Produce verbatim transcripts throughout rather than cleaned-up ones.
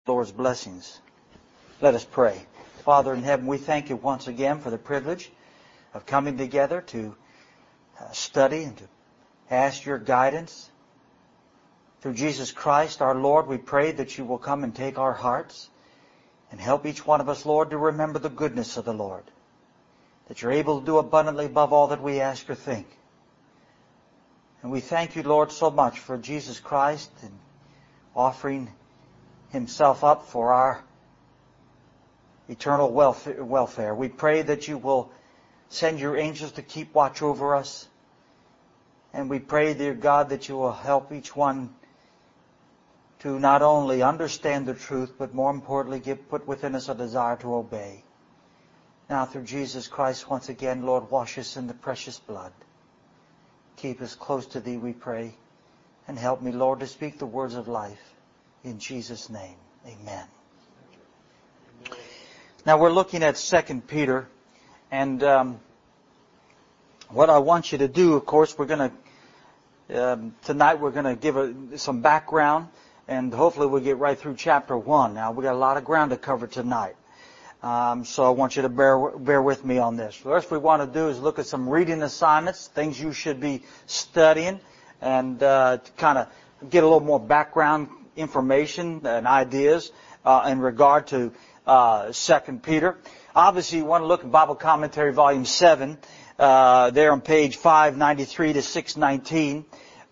Lord's blessings. Let us pray. Father in heaven, we thank you once again for the privilege of coming together to uh, study and to ask your guidance. Through Jesus Christ, our Lord, we pray that you will come and take our hearts and help each one of us, Lord, to remember the goodness of the Lord, that you're able to do abundantly above all that we ask or think. And we thank you, Lord, so much for Jesus Christ and offering himself up for our eternal welfare. We pray that you will send your angels to keep watch over us. And we pray, dear God, that you will help each one to not only understand the truth, but more importantly, give, put within us a desire to obey. Now, through Jesus Christ, once again, Lord, wash us in the precious blood. Keep us close to thee, we pray. And help me, Lord, to speak the words of life. In Jesus' name, amen. Now, we're looking at Second Peter. And um, what I want you to do, of course, we're going to, um, tonight we're going to give a, some background. And hopefully we'll get right through chapter one. Now, we've got a lot of ground to cover tonight. Um, so I want you to bear bear with me on this. First, we want to do is look at some reading assignments, things you should be studying, and uh, to kind of get a little more background information and ideas uh, in regard to uh, Second Peter. Obviously, you want to look at Bible Commentary, Volume seven, uh, there on page five ninety-three to six nineteen,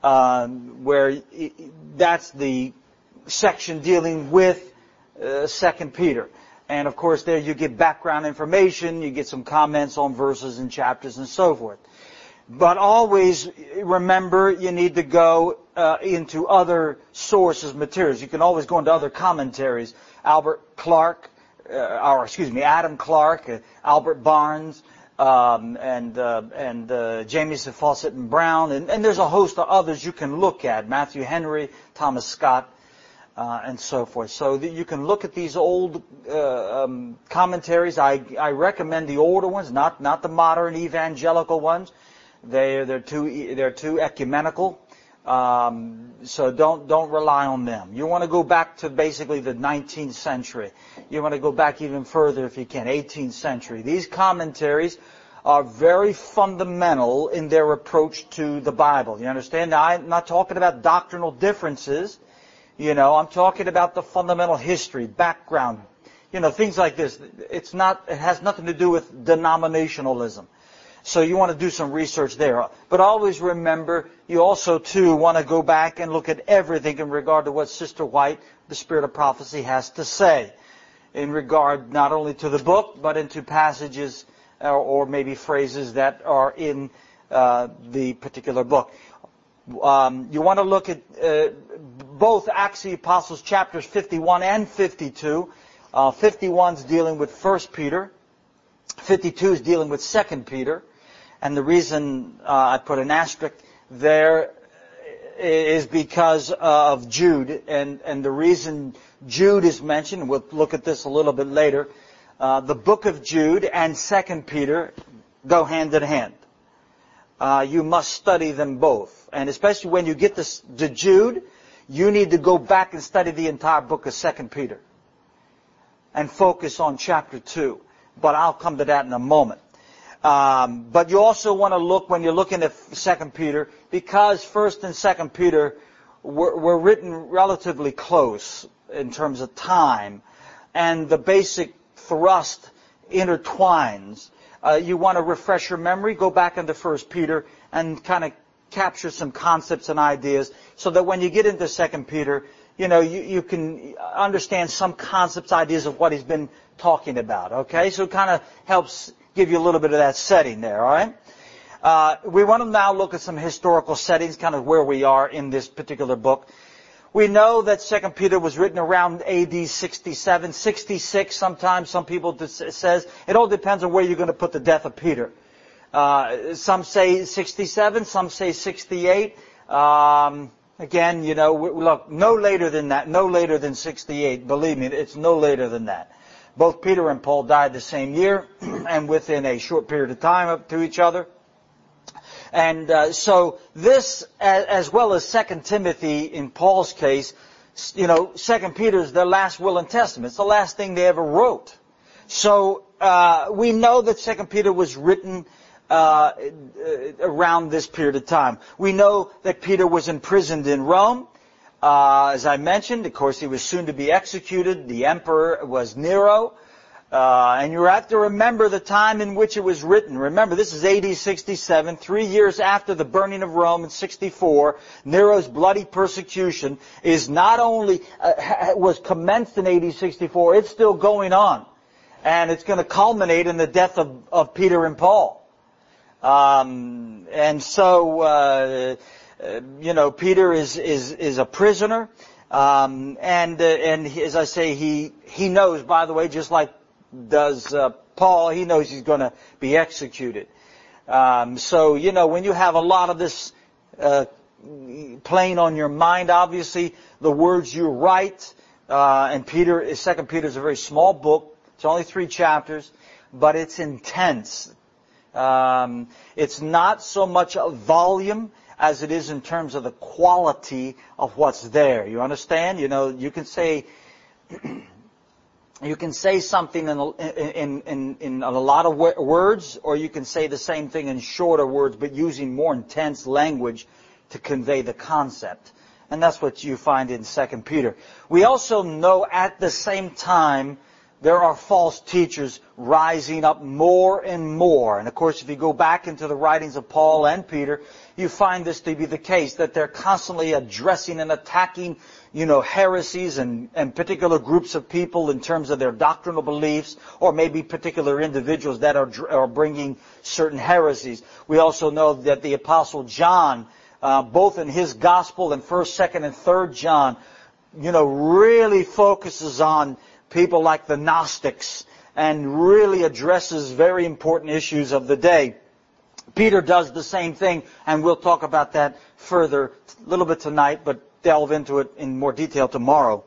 um, where that's the section dealing with uh, Second Peter. And, of course, there you get background information, you get some comments on verses and chapters and so forth. But always remember you need to go uh, into other sources, materials. You can always go into other commentaries. Albert Clark, uh, or excuse me, Adam Clark, uh, Albert Barnes, um, and uh, and uh, Jamieson, Fawcett, and Brown. And, and there's a host of others you can look at. Matthew Henry, Thomas Scott. Uh, and so forth. So that you can look at these old uh, um, commentaries. I, I recommend the older ones, not not the modern evangelical ones. They they're too they're too ecumenical. Um, so don't don't rely on them. You want to go back to basically the nineteenth century. You want to go back even further if you can, eighteenth century. These commentaries are very fundamental in their approach to the Bible. You understand? Now, I'm not talking about doctrinal differences. You know, I'm talking about the fundamental history, background, you know, things like this. It's not, it has nothing to do with denominationalism. So you want to do some research there. But always remember, you also, too, want to go back and look at everything in regard to what Sister White, the Spirit of Prophecy, has to say in regard not only to the book, but into passages or, or maybe phrases that are in uh, the particular book. Um, you want to look at uh, both Acts of the Apostles chapters fifty-one and fifty-two. Uh, fifty-one is dealing with First Peter. fifty-two is dealing with Second Peter. And the reason uh, I put an asterisk there is because of Jude. And, and the reason Jude is mentioned, we'll look at this a little bit later, uh, the book of Jude and Second Peter go hand in hand. Uh, you must study them both. And especially when you get this, to Jude, you need to go back and study the entire book of Second Peter and focus on chapter two. But I'll come to that in a moment. Um, but you also want to look, when you're looking at Second Peter, because First and Second Peter were, were written relatively close in terms of time, and the basic thrust intertwines. Uh, you want to refresh your memory, go back into First Peter and kind of capture some concepts and ideas so that when you get into Second Peter, you know, you, you can understand some concepts, ideas of what he's been talking about, okay? So it kind of helps give you a little bit of that setting there, all right? Uh, we want to now look at some historical settings, kind of where we are in this particular book. We know that Second Peter was written around A D sixty-seven, sixty-six sometimes. Some people says it all depends on where you're going to put the death of Peter. Uh, some say sixty-seven, some say sixty-eight. Um, again, you know, look, no later than that, no later than sixty-eight. Believe me, it's no later than that. Both Peter and Paul died the same year and within a short period of time up to each other. And uh, so this, as, as well as Second Timothy in Paul's case, you know, Second Peter is their last will and testament. It's the last thing they ever wrote. So uh, we know that Second Peter was written uh, around this period of time. We know that Peter was imprisoned in Rome. Uh, as I mentioned, of course, he was soon to be executed. The emperor was Nero. Uh, and you have to remember the time in which it was written. Remember, this is A D sixty-seven, three years after the burning of Rome in sixty-four. Nero's bloody persecution is not only, uh, was commenced in A D sixty-four, it's still going on. And it's going to culminate in the death of, of Peter and Paul. Um, and so, uh, uh, you know, Peter is, is, is a prisoner. Um, and, uh, and he, as I say, he, he knows, by the way, just like does uh, Paul, he knows he's going to be executed. Um, so, you know, when you have a lot of this uh, playing on your mind, obviously, the words you write, uh, and Peter, Second Peter is a very small book. It's only three chapters, but it's intense. Um, it's not so much a volume as it is in terms of the quality of what's there. You understand? You know, you can say... You can say something in a, in, in, in a lot of words, or you can say the same thing in shorter words, but using more intense language to convey the concept. And that's what you find in Second Peter. We also know at the same time there are false teachers rising up more and more. And of course, if you go back into the writings of Paul and Peter, you find this to be the case, that they're constantly addressing and attacking, you know, heresies and, and particular groups of people in terms of their doctrinal beliefs, or maybe particular individuals that are, are bringing certain heresies. We also know that the Apostle John, uh, both in his Gospel and First, Second, and Third John, you know, really focuses on people like the Gnostics and really addresses very important issues of the day. Peter does the same thing, and we'll talk about that further a little bit tonight, but delve into it in more detail tomorrow.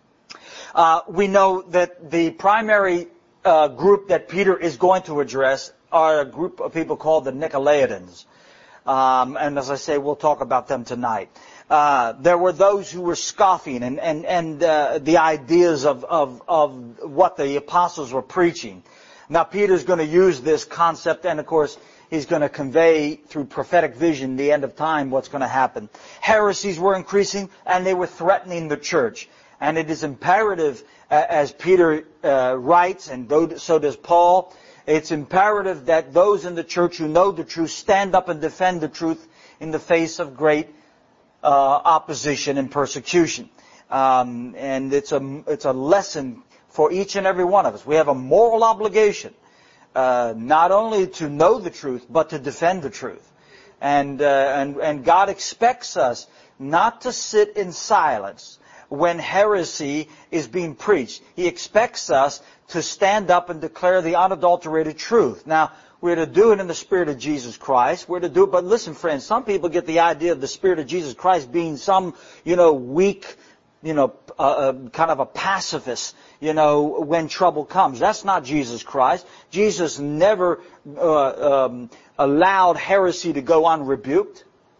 Uh, we know that the primary uh, group that Peter is going to address are a group of people called the Nicolaitans. Um, and as I say, we'll talk about them tonight. Uh, there were those who were scoffing and, and, and uh, the ideas of, of, of what the apostles were preaching. Now, Peter's going to use this concept, and of course, he's going to convey through prophetic vision the end of time what's going to happen. Heresies were increasing, and they were threatening the church. And it is imperative, uh, as Peter uh, writes, and so does Paul, it's imperative that those in the church who know the truth stand up and defend the truth in the face of great uh, opposition and persecution. Um, and it's a, it's a lesson for each and every one of us. We have a moral obligation Uh, not only to know the truth, but to defend the truth. And, uh, and, and God expects us not to sit in silence when heresy is being preached. He expects us to stand up and declare the unadulterated truth. Now, we're to do it in the Spirit of Jesus Christ. We're to do it, but listen, friends, some people get the idea of the Spirit of Jesus Christ being some, you know, weak, you know, uh, uh, kind of a pacifist, you know, when trouble comes. That's not Jesus Christ. Jesus never uh, um, allowed heresy to go unrebuked.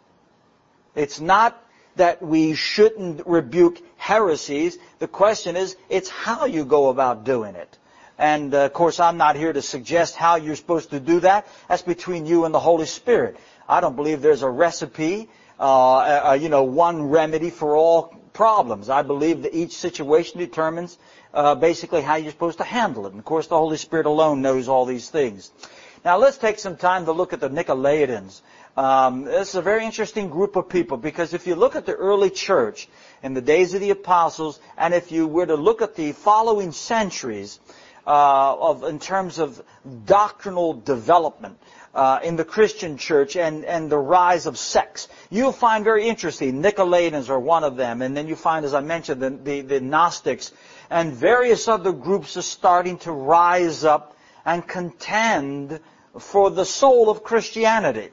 It's not that we shouldn't rebuke heresies. The question is, it's how you go about doing it. And, uh, of course, I'm not here to suggest how you're supposed to do that. That's between you and the Holy Spirit. I don't believe there's a recipe, uh, uh, you know, one remedy for all problems. I believe that each situation determines uh, basically how you're supposed to handle it. And of course, the Holy Spirit alone knows all these things. Now, let's take some time to look at the Nicolaitans. Um, this is a very interesting group of people, because if you look at the early church in the days of the apostles, and if you were to look at the following centuries uh, of in terms of doctrinal development, Uh, in the Christian church and, and the rise of sects, you'll find very interesting. Nicolaitans are one of them. And then you find, as I mentioned, the, the, the Gnostics. And various other groups are starting to rise up and contend for the soul of Christianity.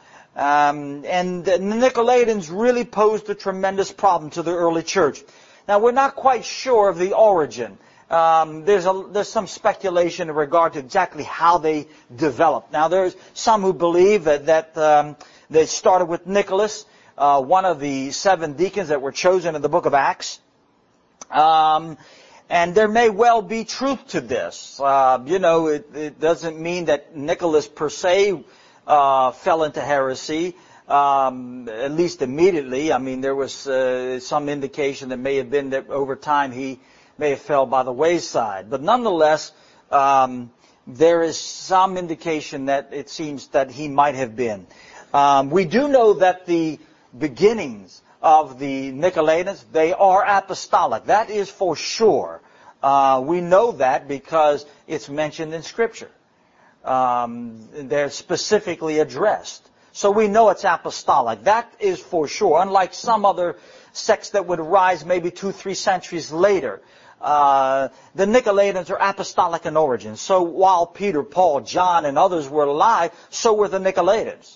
Um, and the Nicolaitans really posed a tremendous problem to the early church. Now, we're not quite sure of the origin. Um, there's a, there's some speculation in regard to exactly how they developed. Now, there's some who believe that, that um, they started with Nicholas, uh, one of the seven deacons that were chosen in the book of Acts. Um, and there may well be truth to this. Uh, you know, it, it doesn't mean that Nicholas per se uh, fell into heresy, um, at least immediately. I mean, there was uh, some indication that may have been that over time he may have fell by the wayside. But nonetheless, um, there is some indication that it seems that he might have been. Um, we do know that the beginnings of the Nicolaitans, they are apostolic. That is for sure. Uh, we know that because it's mentioned in Scripture. Um, they're specifically addressed. So we know it's apostolic. That is for sure. Unlike some other sects that would arise maybe two, three centuries later. Uh, the Nicolaitans are apostolic in origin. So while Peter, Paul, John, and others were alive, so were the Nicolaitans.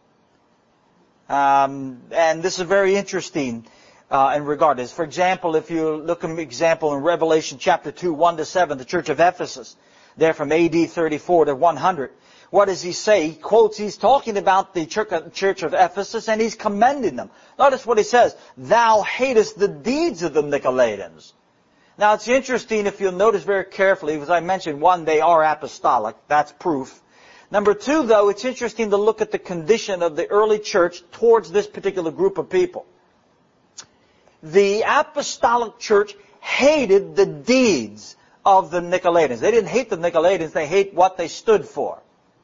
Um, and this is very interesting uh, in regard to this. For example, if you look at an example in Revelation chapter two, one to seven, the church of Ephesus, there from A D thirty-four to one hundred. What does he say? He quotes, he's talking about the church of Ephesus, and he's commending them. Notice what he says, "Thou hatest the deeds of the Nicolaitans." Now it's interesting if you'll notice very carefully, as I mentioned, one, they are apostolic. That's proof. Number two, though, it's interesting to look at the condition of the early church towards this particular group of people. The apostolic church hated the deeds of the Nicolaitans. They didn't hate the Nicolaitans, they hate what they stood for.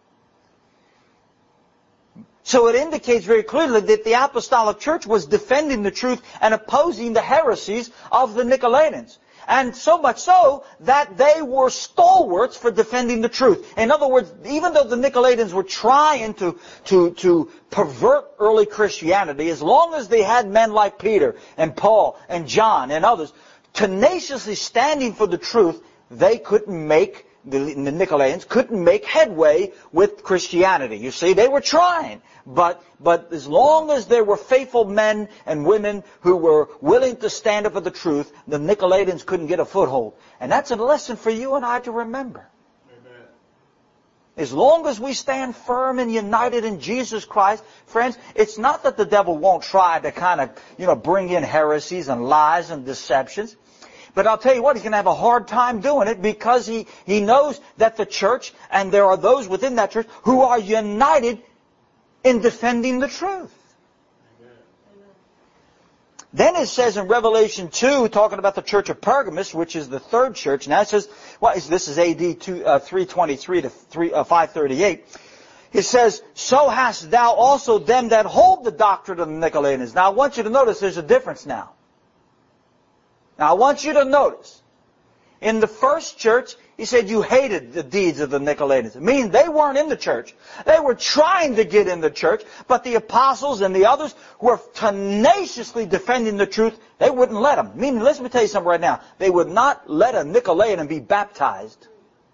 So it indicates very clearly that the apostolic church was defending the truth and opposing the heresies of the Nicolaitans. And so much so that they were stalwarts for defending the truth. In other words, even though the Nicolaitans were trying to, to, to pervert early Christianity, as long as they had men like Peter and Paul and John and others tenaciously standing for the truth, they couldn't make, the, the Nicolaitans couldn't make headway with Christianity. You see, they were trying. But, but as long as there were faithful men and women who were willing to stand up for the truth, the Nicolaitans couldn't get a foothold. And that's a lesson for you and I to remember. Amen. As long as we stand firm and united in Jesus Christ, friends, it's not that the devil won't try to kind of, you know, bring in heresies and lies and deceptions. But I'll tell you what, he's going to have a hard time doing it because he, he knows that the church, and there are those within that church, who are united in defending the truth. Amen. Then it says in Revelation two, talking about the church of Pergamos, which is the third church. Now it says, well, this is A D three twenty-three to five thirty-eight. It says, "So hast thou also them that hold the doctrine of the Nicolaitans." Now I want you to notice there's a difference now. Now I want you to notice. In the first church, he said you hated the deeds of the Nicolaitans. It means they weren't in the church. They were trying to get in the church, but the apostles and the others were tenaciously defending the truth. They wouldn't let them. Meaning, let me tell you something right now. They would not let a Nicolaitan be baptized.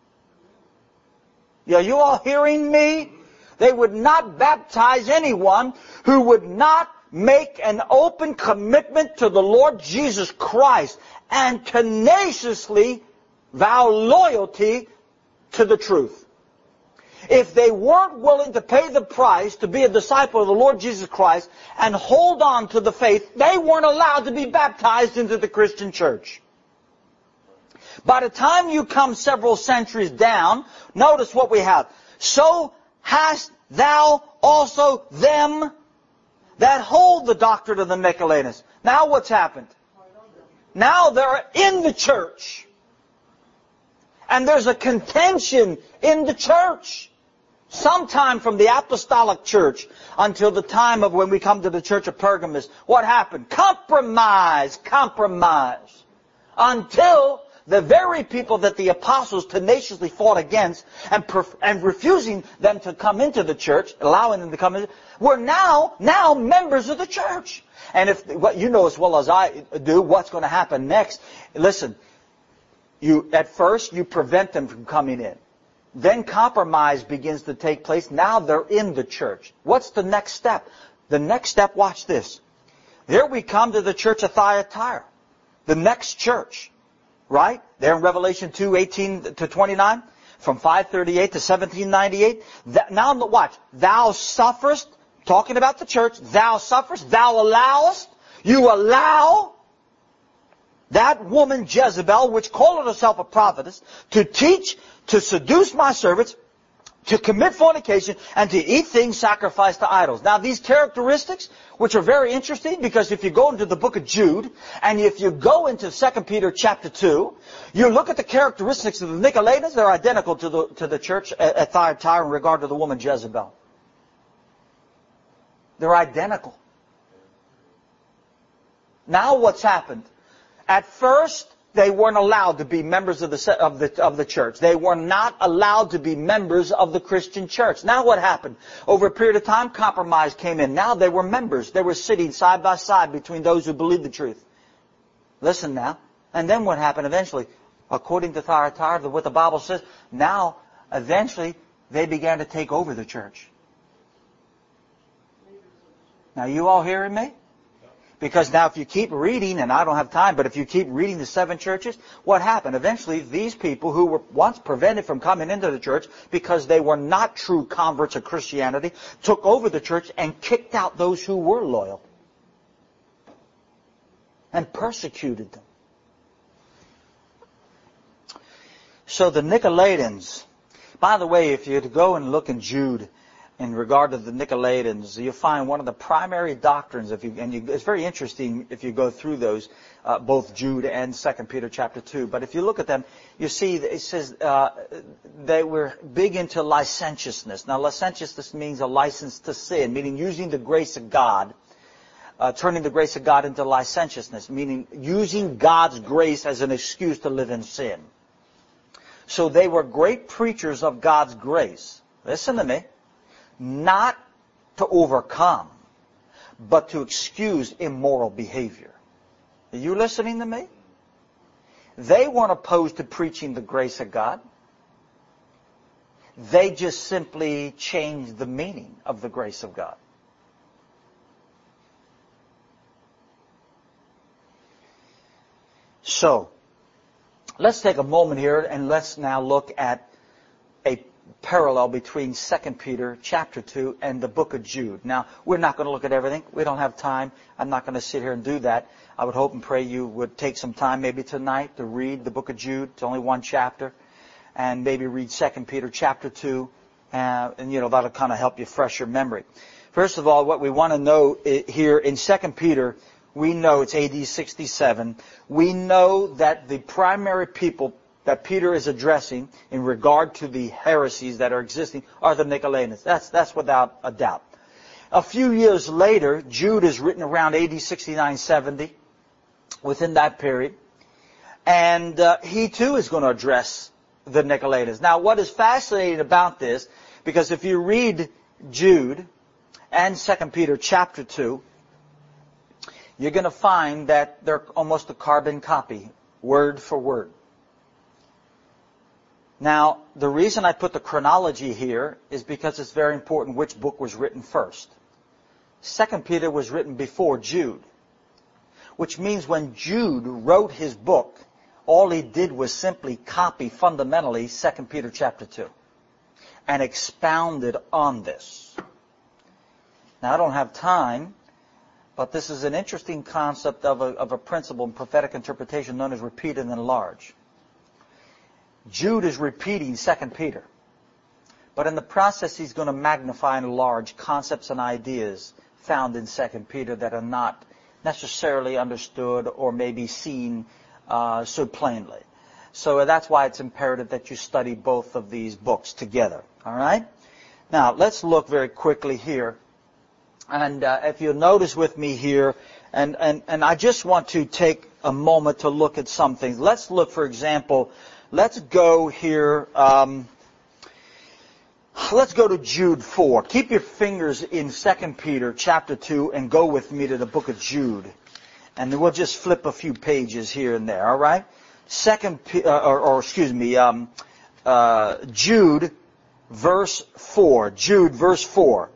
Are you all hearing me? They would not baptize anyone who would not make an open commitment to the Lord Jesus Christ and tenaciously vow loyalty to the truth. If they weren't willing to pay the price to be a disciple of the Lord Jesus Christ and hold on to the faith, they weren't allowed to be baptized into the Christian church. By the time you come several centuries down, notice what we have. "So hast thou also them that hold the doctrine of the Nicolaitans." Now what's happened? Now they're in the church. And there's a contention in the church. Sometime from the apostolic church until the time of when we come to the church of Pergamos, what happened? Compromise, compromise. Until the very people that the apostles tenaciously fought against and, perf- and refusing them to come into the church, allowing them to come in, were now, now members of the church. And if what you know as well as I do, what's going to happen next? Listen, you at first you prevent them from coming in. Then compromise begins to take place. Now they're in the church. What's the next step? The next step, watch this. There we come to the church of Thyatira, the next church. Right? There in Revelation two, eighteen to twenty-nine, from five thirty-eight to seventeen ninety-eight. That, now watch. "Thou sufferest," talking about the church, "thou sufferest, thou allowest," you allow that woman Jezebel, which called herself a prophetess, to teach, to seduce my servants, to commit fornication, and to eat things sacrificed to idols. Now these characteristics, which are very interesting, because if you go into the book of Jude, and if you go into Second Peter chapter two, you look at the characteristics of the Nicolaitans, they're identical to the, to the church at, at Thyatira in regard to the woman Jezebel. They're identical. Now what's happened? At first, they weren't allowed to be members of the, of the, of the church. They were not allowed to be members of the Christian church. Now what happened? Over a period of time, compromise came in. Now they were members. They were sitting side by side between those who believed the truth. Listen now. And then what happened eventually? According to Thyatira, what the Bible says, now, eventually, they began to take over the church. Now, you all hearing me? Because now if you keep reading, and I don't have time, but if you keep reading the seven churches, what happened? Eventually, these people who were once prevented from coming into the church because they were not true converts of Christianity, took over the church and kicked out those who were loyal. And persecuted them. So the Nicolaitans, by the way, if you go and look in Jude, in regard to the Nicolaitans, you'll find one of the primary doctrines, if you, and you, it's very interesting if you go through those, uh, both Jude and Second Peter chapter two. But if you look at them, you see that it says uh, they were big into licentiousness. Now, licentiousness means a license to sin, meaning using the grace of God, uh, turning the grace of God into licentiousness, meaning using God's grace as an excuse to live in sin. So they were great preachers of God's grace. Listen to me. Not to overcome, but to excuse immoral behavior. Are you listening to me? They weren't opposed to preaching the grace of God. They just simply changed the meaning of the grace of God. So, let's take a moment here and let's now look at a parallel between Second Peter chapter two and the book of Jude. Now, we're not going to look at everything. We don't have time. I'm not going to sit here and do that. I would hope and pray you would take some time maybe tonight to read the book of Jude. It's only one chapter. And maybe read Second Peter chapter two. Uh, and, you know, that'll kind of help you fresh your memory. First of all, what we want to know here in Second Peter, we know it's A D sixty-seven. We know that the primary people that Peter is addressing in regard to the heresies that are existing are the Nicolaitans. That's, that's without a doubt. A few years later, Jude is written around A D sixty-nine seventy, within that period. And uh, he too is going to address the Nicolaitans. Now, what is fascinating about this, because if you read Jude and Second Peter chapter two, you're going to find that they're almost a carbon copy, word for word. Now, the reason I put the chronology here is because it's very important which book was written first. Second Peter was written before Jude, which means when Jude wrote his book, all he did was simply copy fundamentally Second Peter chapter two and expounded on this. Now, I don't have time, but this is an interesting concept of a, of a principle in prophetic interpretation known as repeat and enlarge. Jude is repeating Second Peter. But in the process, he's going to magnify and enlarge concepts and ideas found in Second Peter that are not necessarily understood or maybe seen uh, so plainly. So that's why it's imperative that you study both of these books together. All right? Now, let's look very quickly here. And uh, if you'll notice with me here, and, and, and I just want to take a moment to look at some things. Let's look, for example, let's go here, um, let's go to Jude four. Keep your fingers in Second Peter chapter two and go with me to the book of Jude. And then we'll just flip a few pages here and there, all right? Second, uh, or, or excuse me, um, uh, Jude verse four. Jude verse four.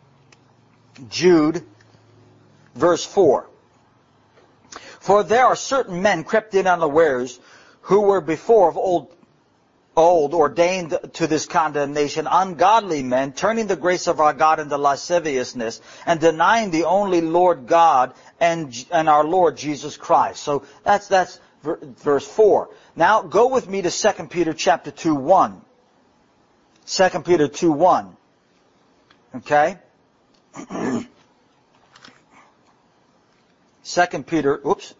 Jude verse four. For there are certain men crept in unawares, who were before of old old ordained to this condemnation ungodly men, turning the grace of our God into lasciviousness, and denying the only Lord God and and our Lord Jesus Christ. So that's that's verse four. Now go with me to Second Peter chapter two, one. Second Peter two, one. Okay? Second Peter, oops.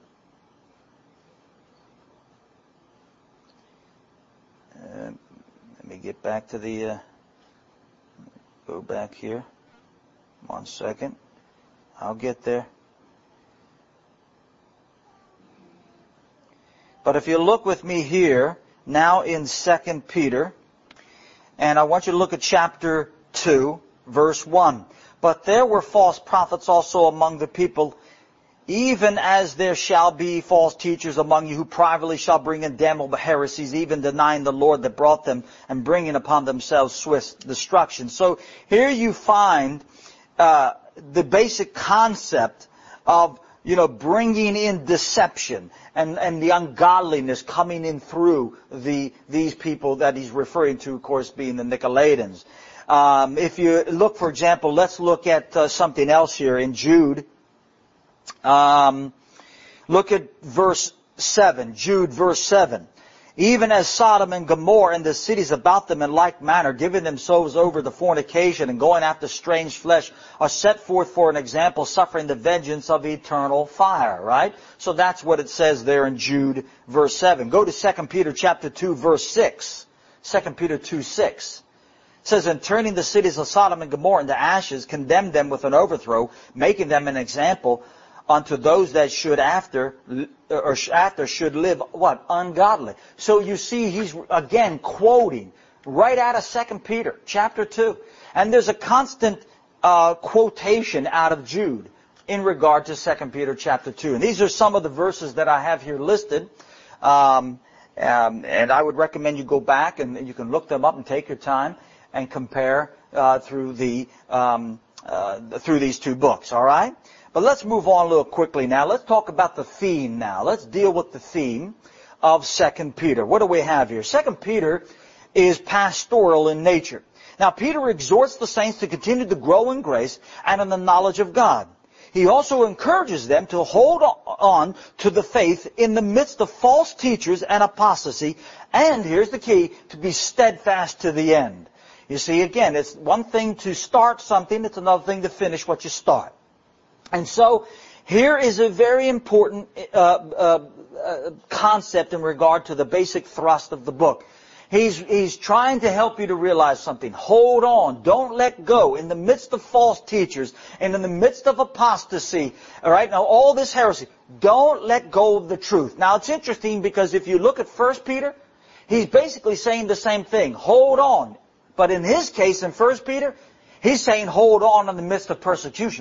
Uh, let me get back to the, uh, go back here. One second. I'll get there. But if you look with me here, now in Second Peter, and I want you to look at chapter two, verse one. But there were false prophets also among the people, even as there shall be false teachers among you, who privately shall bring in damnable heresies, even denying the Lord that brought them, and bringing upon themselves swift destruction. So here you find uh, the basic concept of, you know, bringing in deception and, and the ungodliness coming in through the these people that he's referring to, of course, being the Nicolaitans. Um, if you look, for example, let's look at uh, something else here in Jude. Um, look at verse seven. Jude, verse seven. Even as Sodom and Gomorrah and the cities about them in like manner, giving themselves over to fornication and going after strange flesh, are set forth for an example, suffering the vengeance of eternal fire. Right? So that's what it says there in Jude, verse seven. Go to Second Peter chapter two, verse six. Second Peter two, six. It says, and turning the cities of Sodom and Gomorrah into ashes, condemned them with an overthrow, making them an example unto those that should after, or after should live, what? Ungodly. So you see, he's again quoting right out of Second Peter chapter two. And there's a constant uh, quotation out of Jude in regard to Second Peter chapter two. And these are some of the verses that I have here listed. Um, um, and I would recommend you go back and you can look them up and take your time and compare uh, through the um, uh, through these two books. All right. But let's move on a little quickly now. Let's talk about the theme now. Let's deal with the theme of Second Peter. What do we have here? Second Peter is pastoral in nature. Now, Peter exhorts the saints to continue to grow in grace and in the knowledge of God. He also encourages them to hold on to the faith in the midst of false teachers and apostasy, and here's the key, to be steadfast to the end. You see, again, it's one thing to start something, it's another thing to finish what you start. And so, here is a very important uh, uh, uh, concept in regard to the basic thrust of the book. He's, he's trying to help you to realize something. Hold on. Don't let go. In the midst of false teachers and in the midst of apostasy, all right, now all this heresy, don't let go of the truth. Now, it's interesting because if you look at First Peter, he's basically saying the same thing. Hold on. But in his case, in First Peter, he's saying hold on in the midst of persecution.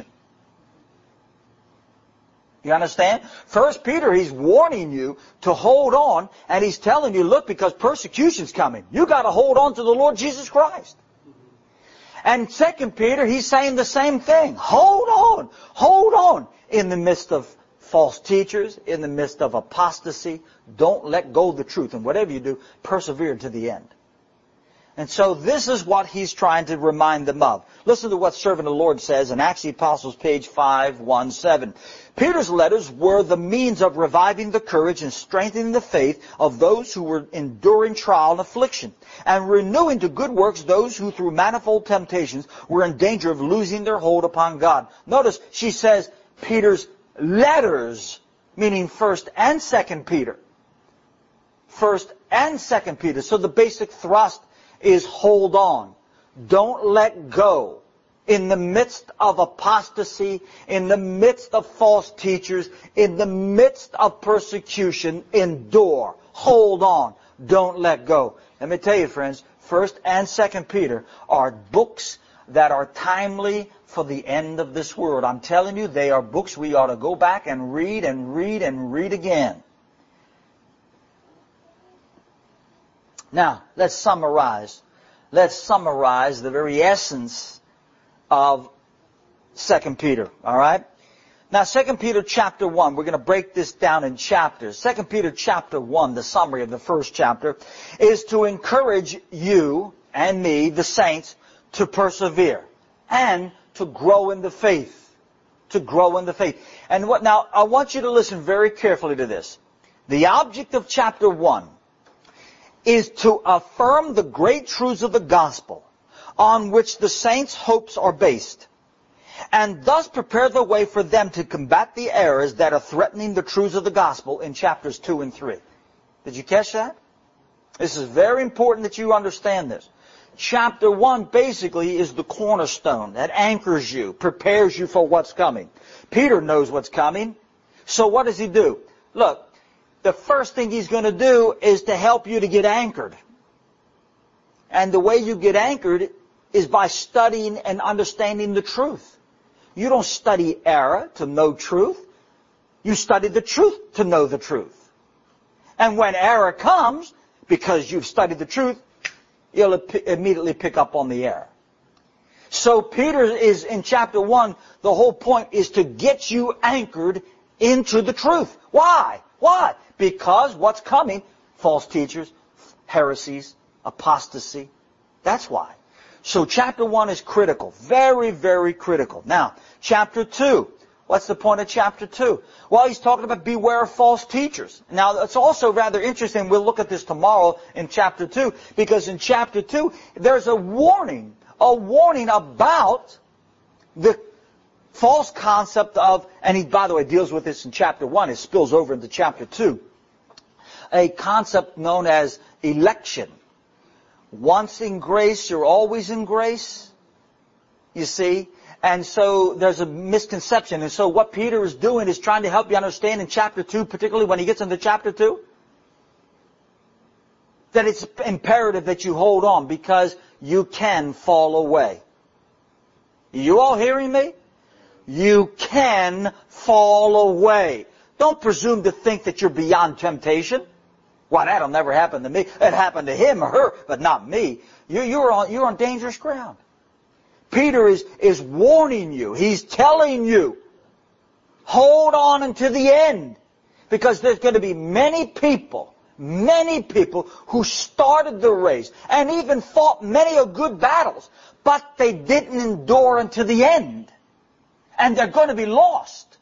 You understand? First Peter, he's warning you to hold on, and he's telling you, look, because persecution's coming. You got to hold on to the Lord Jesus Christ. And Second Peter, he's saying the same thing. Hold on, hold on. In the midst of false teachers, in the midst of apostasy, don't let go of the truth. And whatever you do, persevere to the end. And so this is what he's trying to remind them of. Listen to what Servant of the Lord says in Acts of the Apostles, page five seventeen. Peter's letters were the means of reviving the courage and strengthening the faith of those who were enduring trial and affliction, and renewing to good works those who through manifold temptations were in danger of losing their hold upon God. Notice she says Peter's letters, meaning First and Second Peter. First and Second Peter. So the basic thrust is hold on. Don't let go. In the midst of apostasy, in the midst of false teachers, in the midst of persecution, endure. Hold on. Don't let go. Let me tell you, friends, First and Second Peter are books that are timely for the end of this world. I'm telling you, they are books we ought to go back and read and read and read again. Now, let's summarize. Let's summarize the very essence of Second Peter. All right? Now, Second Peter chapter one, we're going to break this down in chapters. Second Peter chapter one, the summary of the first chapter, is to encourage you and me, the saints, to persevere and to grow in the faith. To grow in the faith. And what now, I want you to listen very carefully to this. The object of chapter one is to affirm the great truths of the gospel on which the saints' hopes are based, and thus prepare the way for them to combat the errors that are threatening the truths of the gospel in chapters two and three. Did you catch that? This is very important that you understand this. Chapter one basically is the cornerstone that anchors you, prepares you for what's coming. Peter knows what's coming. So what does he do? Look, the first thing he's going to do is to help you to get anchored. And the way you get anchored is by studying and understanding the truth. You don't study error to know truth. You study the truth to know the truth. And when error comes, because you've studied the truth, you'll immediately pick up on the error. So Peter is, in chapter one, the whole point is to get you anchored into the truth. Why? Why? Because what's coming? False teachers, heresies, apostasy. That's why. So chapter one is critical. Very, very critical. Now, chapter two. What's the point of chapter two? Well, he's talking about beware of false teachers. Now, it's also rather interesting. We'll look at this tomorrow in chapter two, because in chapter two, there's a warning, a warning about the false concept of, and he, by the way, deals with this in chapter one. It spills over into chapter two. A concept known as election. Once in grace, you're always in grace. You see? And so there's a misconception. And so what Peter is doing is trying to help you understand in chapter two, particularly when he gets into chapter two, that it's imperative that you hold on, because you can fall away. You all hearing me? You can fall away. Don't presume to think that you're beyond temptation. Why, that'll never happen to me. It happened to him or her, but not me. You, you're on, you're on dangerous ground. Peter is, is warning you. He's telling you, hold on until the end. Because there's going to be many people, many people who started the race and even fought many of good battles, but they didn't endure until the end. And they're going to be lost.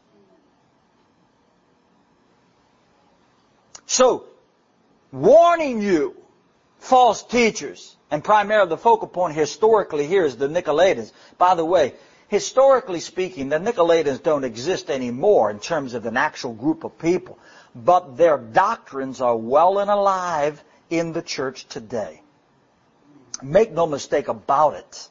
So, warning you, false teachers. And primarily the focal point historically here is the Nicolaitans. By the way, historically speaking, the Nicolaitans don't exist anymore in terms of an actual group of people. But their doctrines are well and alive in the church today. Make no mistake about it.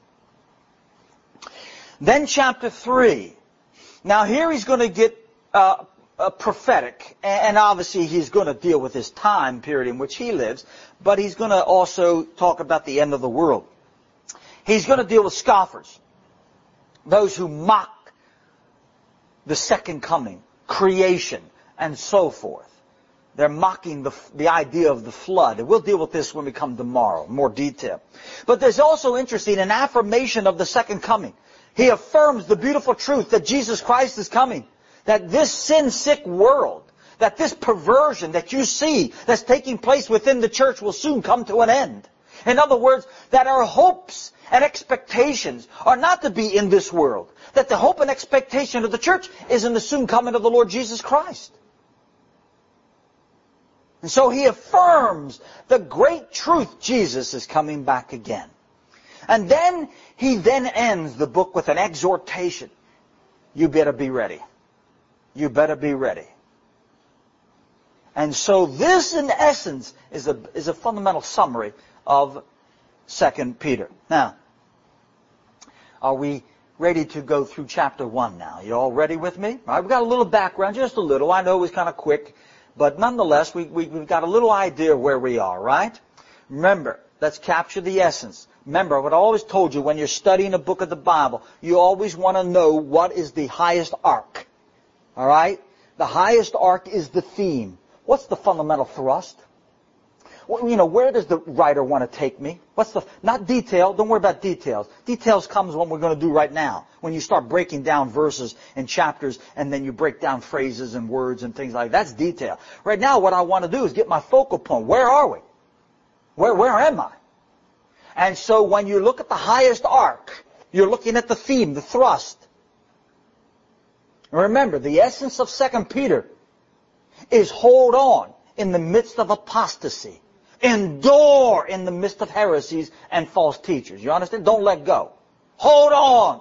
Then chapter three. Now here he's going to get uh, uh, prophetic. And obviously he's going to deal with his time period in which he lives. But he's going to also talk about the end of the world. He's going to deal with scoffers. Those who mock the second coming, creation, and so forth. They're mocking the, the idea of the flood. And we'll deal with this when we come tomorrow, more detail. But there's also interesting an affirmation of the second coming. He affirms the beautiful truth that Jesus Christ is coming. That this sin-sick world, that this perversion that you see that's taking place within the church will soon come to an end. In other words, that our hopes and expectations are not to be in this world. That the hope and expectation of the church is in the soon coming of the Lord Jesus Christ. And so he affirms the great truth, Jesus is coming back again. And then he then ends the book with an exhortation. You better be ready. You better be ready. And so this, in essence, is a, is a fundamental summary of Second Peter. Now, are we ready to go through chapter one now? You all ready with me? All right, we've got a little background, just a little. I know it was kind of quick, but nonetheless, we, we, we've got a little idea of where we are, right? Remember, let's capture the essence. Remember, what I always told you, when you're studying a book of the Bible, you always want to know what is the highest arc. All right? The highest arc is the theme. What's the fundamental thrust? you know, where does the writer want to take me? What's the, not detail, don't worry about details. Details comes when we're going to do right now. When you start breaking down verses and chapters, and then you break down phrases and words and things like that. That's detail. Right now, what I want to do is get my focal point. Where are we? Where, where am I? And so when you look at the highest arc, you're looking at the theme, the thrust. Remember, the essence of Second Peter is hold on in the midst of apostasy. Endure in the midst of heresies and false teachers. You understand? Don't let go. Hold on.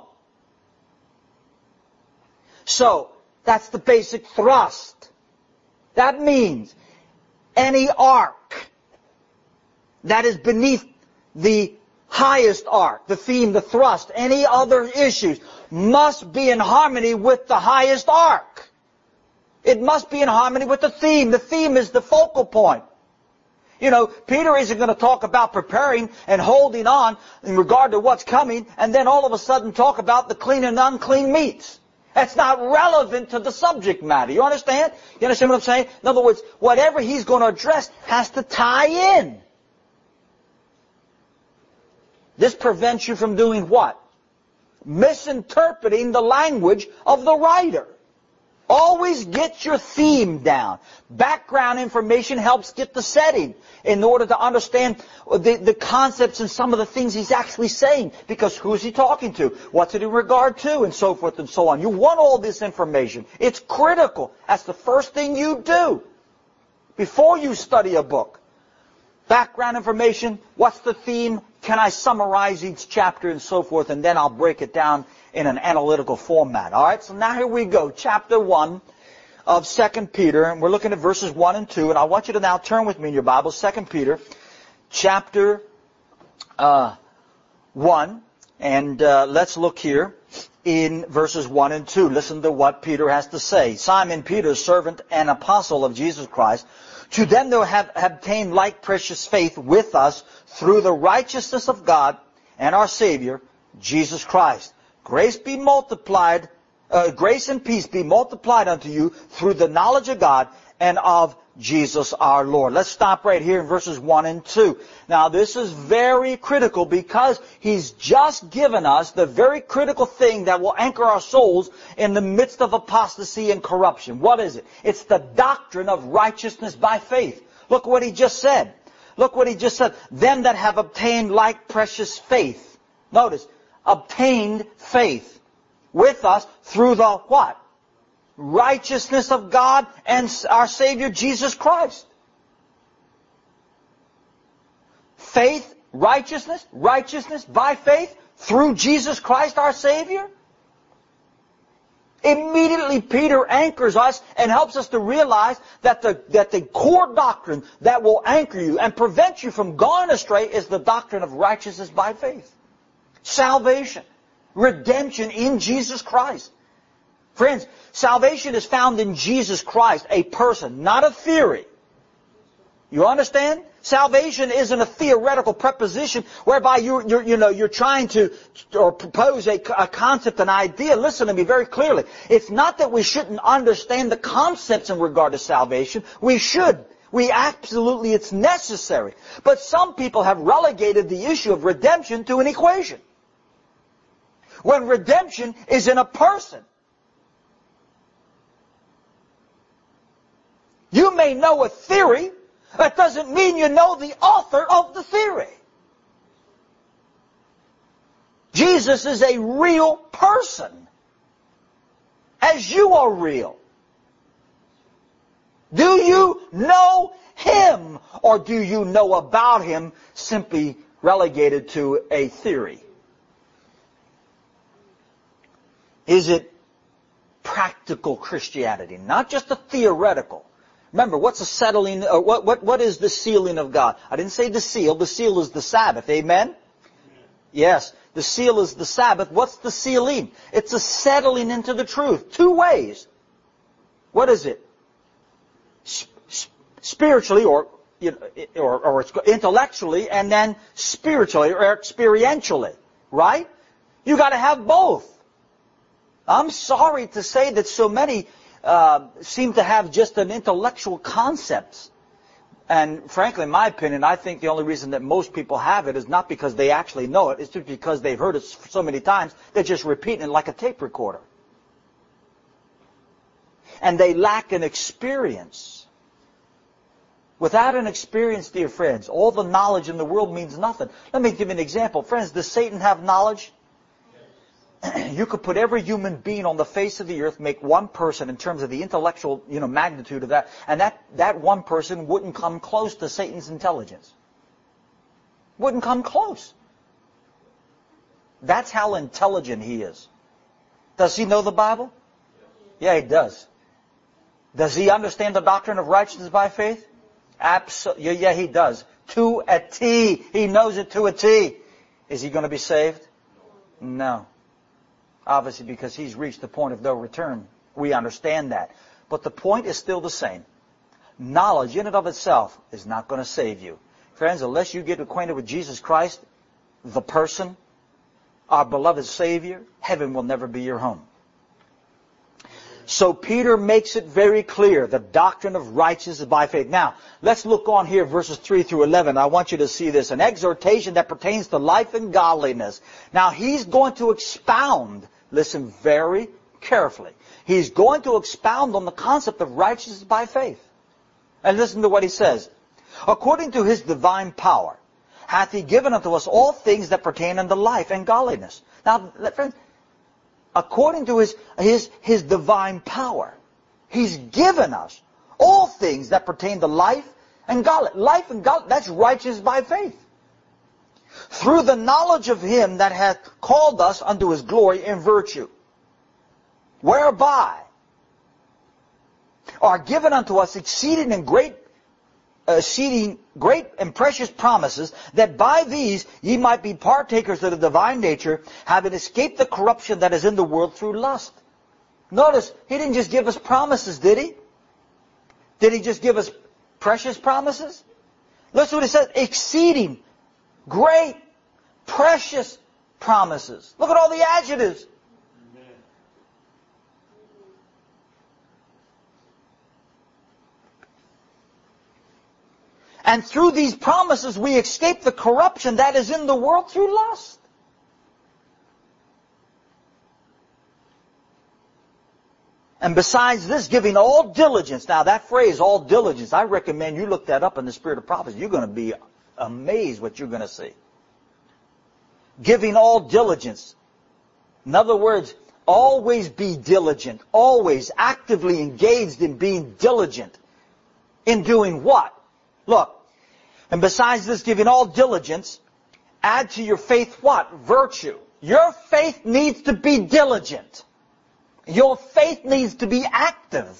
So, that's the basic thrust. That means any arc that is beneath the highest arc, the theme, the thrust, any other issues, must be in harmony with the highest arc. It must be in harmony with the theme. The theme is the focal point. You know, Peter isn't going to talk about preparing and holding on in regard to what's coming, and then all of a sudden talk about the clean and unclean meats. That's not relevant to the subject matter. You understand? You understand what I'm saying? In other words, whatever he's going to address has to tie in. This prevents you from doing what? Misinterpreting the language of the writer. Always get your theme down. Background information helps get the setting in order to understand the, the concepts and some of the things he's actually saying. Because who's he talking to? What's it in regard to? And so forth and so on. You want all this information. It's critical. That's the first thing you do before you study a book. Background information. What's the theme? Can I summarize each chapter and so forth? And then I'll break it down in an analytical format. All right, so now here we go. Chapter one of Second Peter, and we're looking at verses one and two. And I want you to now turn with me in your Bible, Second Peter, chapter uh, one. And uh, let's look here in verses one and two. Listen to what Peter has to say. Simon Peter, servant and apostle of Jesus Christ, to them that have obtained like precious faith with us through the righteousness of God and our Savior, Jesus Christ. Grace be multiplied, uh, grace and peace be multiplied unto you through the knowledge of God and of Jesus our Lord. Let's stop right here in verses one and two. Now this is very critical because he's just given us the very critical thing that will anchor our souls in the midst of apostasy and corruption. What is it? It's the doctrine of righteousness by faith. Look what he just said. Look what he just said. Them that have obtained like precious faith. Notice, obtained faith with us through the what? Righteousness of God and our Savior Jesus Christ. Faith, righteousness, righteousness by faith through Jesus Christ our Savior. Immediately Peter anchors us and helps us to realize that the, that the core doctrine that will anchor you and prevent you from going astray is the doctrine of righteousness by faith. Salvation. Redemption in Jesus Christ. Friends, salvation is found in Jesus Christ, a person, not a theory. You understand? Salvation isn't a theoretical preposition whereby you're, you're, you know, you're trying to or propose a, a concept, an idea. Listen to me very clearly. It's not that we shouldn't understand the concepts in regard to salvation. We should. We absolutely, it's necessary. But some people have relegated the issue of redemption to an equation. When redemption is in a person. You may know a theory, that doesn't mean you know the author of the theory. Jesus is a real person, as you are real. Do you know Him, or do you know about Him simply relegated to a theory? Is it practical Christianity, not just a theoretical? Remember, what's a settling, or what, what, what is the sealing of God? I didn't say the seal. The seal is the Sabbath. Amen? Yes. The seal is the Sabbath. What's the sealing? It's a settling into the truth. Two ways. What is it? Spiritually, or, or, or intellectually, and then spiritually, or experientially. Right? You got to have both. I'm sorry to say that so many uh, seem to have just an intellectual concepts And frankly, in my opinion, I think the only reason that most people have it is not because they actually know it. It's just because they've heard it so many times, they're just repeating it like a tape recorder. And they lack an experience. Without an experience, dear friends, all the knowledge in the world means nothing. Let me give you an example. Friends, does Satan have knowledge? You could put every human being on the face of the earth, make one person in terms of the intellectual, you know, magnitude of that, and that, that one person wouldn't come close to Satan's intelligence. Wouldn't come close. That's how intelligent he is. Does he know the Bible? Yeah, he does. Does he understand the doctrine of righteousness by faith? Absolutely. Yeah, yeah, he does. To a T. He knows it to a T. Is he going to be saved? No. Obviously, because he's reached the point of no return. We understand that. But the point is still the same. Knowledge in and of itself is not going to save you. Friends, unless you get acquainted with Jesus Christ, the person, our beloved Savior, heaven will never be your home. So Peter makes it very clear, the doctrine of righteousness by faith. Now, let's look on here, verses three through eleven. I want you to see this. An exhortation that pertains to life and godliness. Now, he's going to expound, listen very carefully. He's going to expound on the concept of righteousness by faith. And listen to what he says. According to his divine power, hath he given unto us all things that pertain unto life and godliness. Now, friends, according to his, his, his divine power, he's given us all things that pertain to life and godliness. Life and godliness, that's righteous by faith. Through the knowledge of him that hath called us unto his glory and virtue, whereby are given unto us exceeding and great Uh, exceeding great and precious promises, that by these ye might be partakers of the divine nature, having escaped the corruption that is in the world through lust. Notice, he didn't just give us promises, did he? Did he just give us precious promises? Listen what he says, exceeding great, precious promises. Look at all the adjectives. And through these promises we escape the corruption that is in the world through lust. And besides this, giving all diligence. Now that phrase, all diligence, I recommend you look that up in the Spirit of Prophecy. You're going to be amazed what you're going to see. Giving all diligence. In other words, always be diligent. Always actively engaged in being diligent. In doing what? Look, and besides this, giving all diligence, add to your faith what? Virtue. Your faith needs to be diligent. Your faith needs to be active.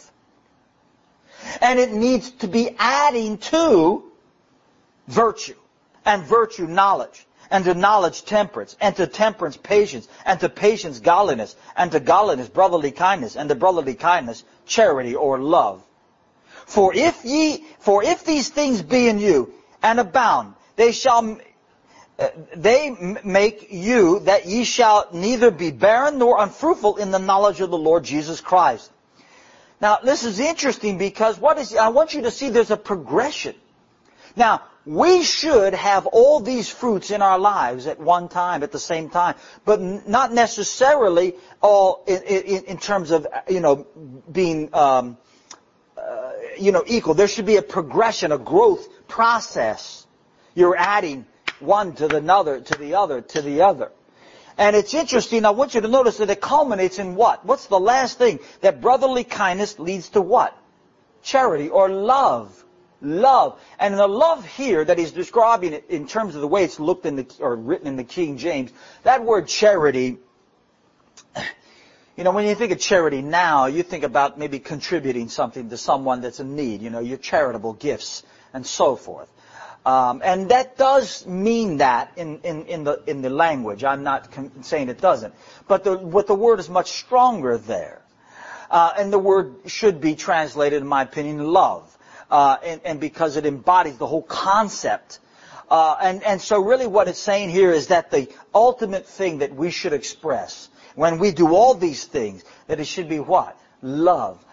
And it needs to be adding to virtue. And virtue knowledge. And to knowledge temperance. And to temperance patience. And to patience godliness. And to godliness brotherly kindness. And to brotherly kindness charity or love. For if ye, for if these things be in you and abound, they shall, uh, they make you that ye shall neither be barren nor unfruitful in the knowledge of the Lord Jesus Christ. Now, this is interesting because what is, I want you to see there's a progression. Now, we should have all these fruits in our lives at one time, at the same time, but not necessarily all in, in, in terms of, you know, being, um, Uh, you know, equal. There should be a progression, a growth process. You're adding one to the other, to the other, to the other. And it's interesting, I want you to notice that it culminates in what? What's the last thing? That brotherly kindness leads to what? Charity or love. Love. And the love here that he's describing it in terms of the way it's looked in the, or written in the King James, that word charity, you know, when you think of charity now, you think about maybe contributing something to someone that's in need. You know, your charitable gifts and so forth. Um, and that does mean that in, in, in the in the language. I'm not con- saying it doesn't. But the, what the word is much stronger there. Uh, and the word should be translated, in my opinion, love. Uh, and, and because it embodies the whole concept. Uh, and, and so really what it's saying here is that the ultimate thing that we should express when we do all these things, that it should be what? Love.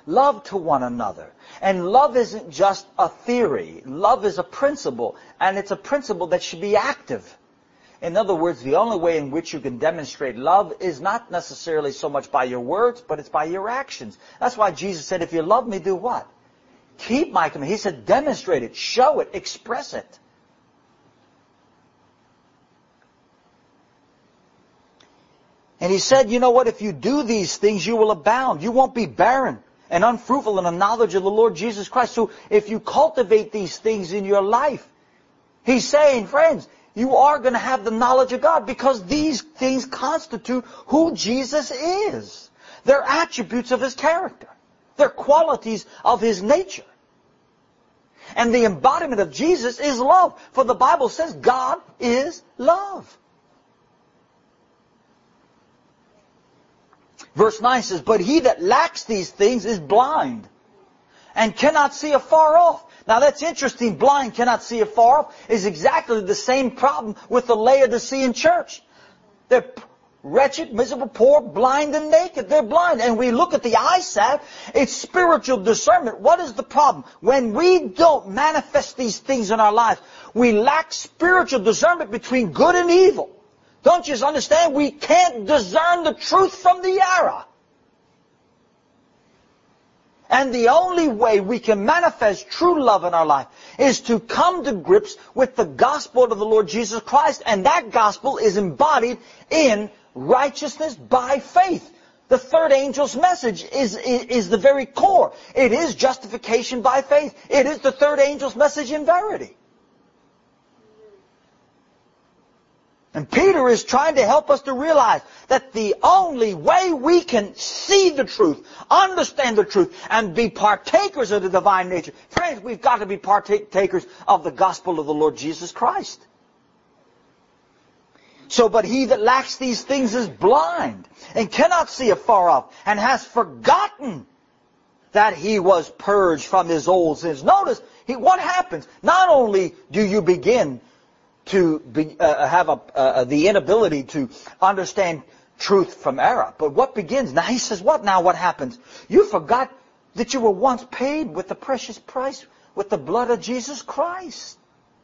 love to one another. And love isn't just a theory. Love is a principle, and it's a principle that should be active. In other words, the only way in which you can demonstrate love is not necessarily so much by your words, but it's by your actions. That's why Jesus said, if you love me, do what? Keep my command. He said, demonstrate it, show it, express it. And he said, you know what, if you do these things, you will abound. You won't be barren and unfruitful in the knowledge of the Lord Jesus Christ. So if you cultivate these things in your life, he's saying, friends, you are going to have the knowledge of God, because these things constitute who Jesus is. They're attributes of His character. They're qualities of His nature. And the embodiment of Jesus is love. For the Bible says God is love. Verse nine says, but he that lacks these things is blind and cannot see afar off. Now that's interesting. Blind, cannot see afar off is exactly the same problem with the Laodicean church. They're wretched, miserable, poor, blind, and naked. They're blind. And we look at the eye salve, it's spiritual discernment. What is the problem? When we don't manifest these things in our lives, we lack spiritual discernment between good and evil. Don't you just understand? We can't discern the truth from the error. And the only way we can manifest true love in our life is to come to grips with the gospel of the Lord Jesus Christ. And that gospel is embodied in righteousness by faith. The third angel's message is, is, is the very core. It is justification by faith. It is the third angel's message in verity. And Peter is trying to help us to realize that the only way we can see the truth, understand the truth, and be partakers of the divine nature, friends, we've got to be partakers of the gospel of the Lord Jesus Christ. So, but he that lacks these things is blind and cannot see afar off, and has forgotten that he was purged from his old sins. Notice, he, what happens? Not only do you begin to be, uh, have a, uh, the inability to understand truth from error. But what begins? Now he says, what now? What happens? You forgot that you were once paid with the precious price, with the blood of Jesus Christ.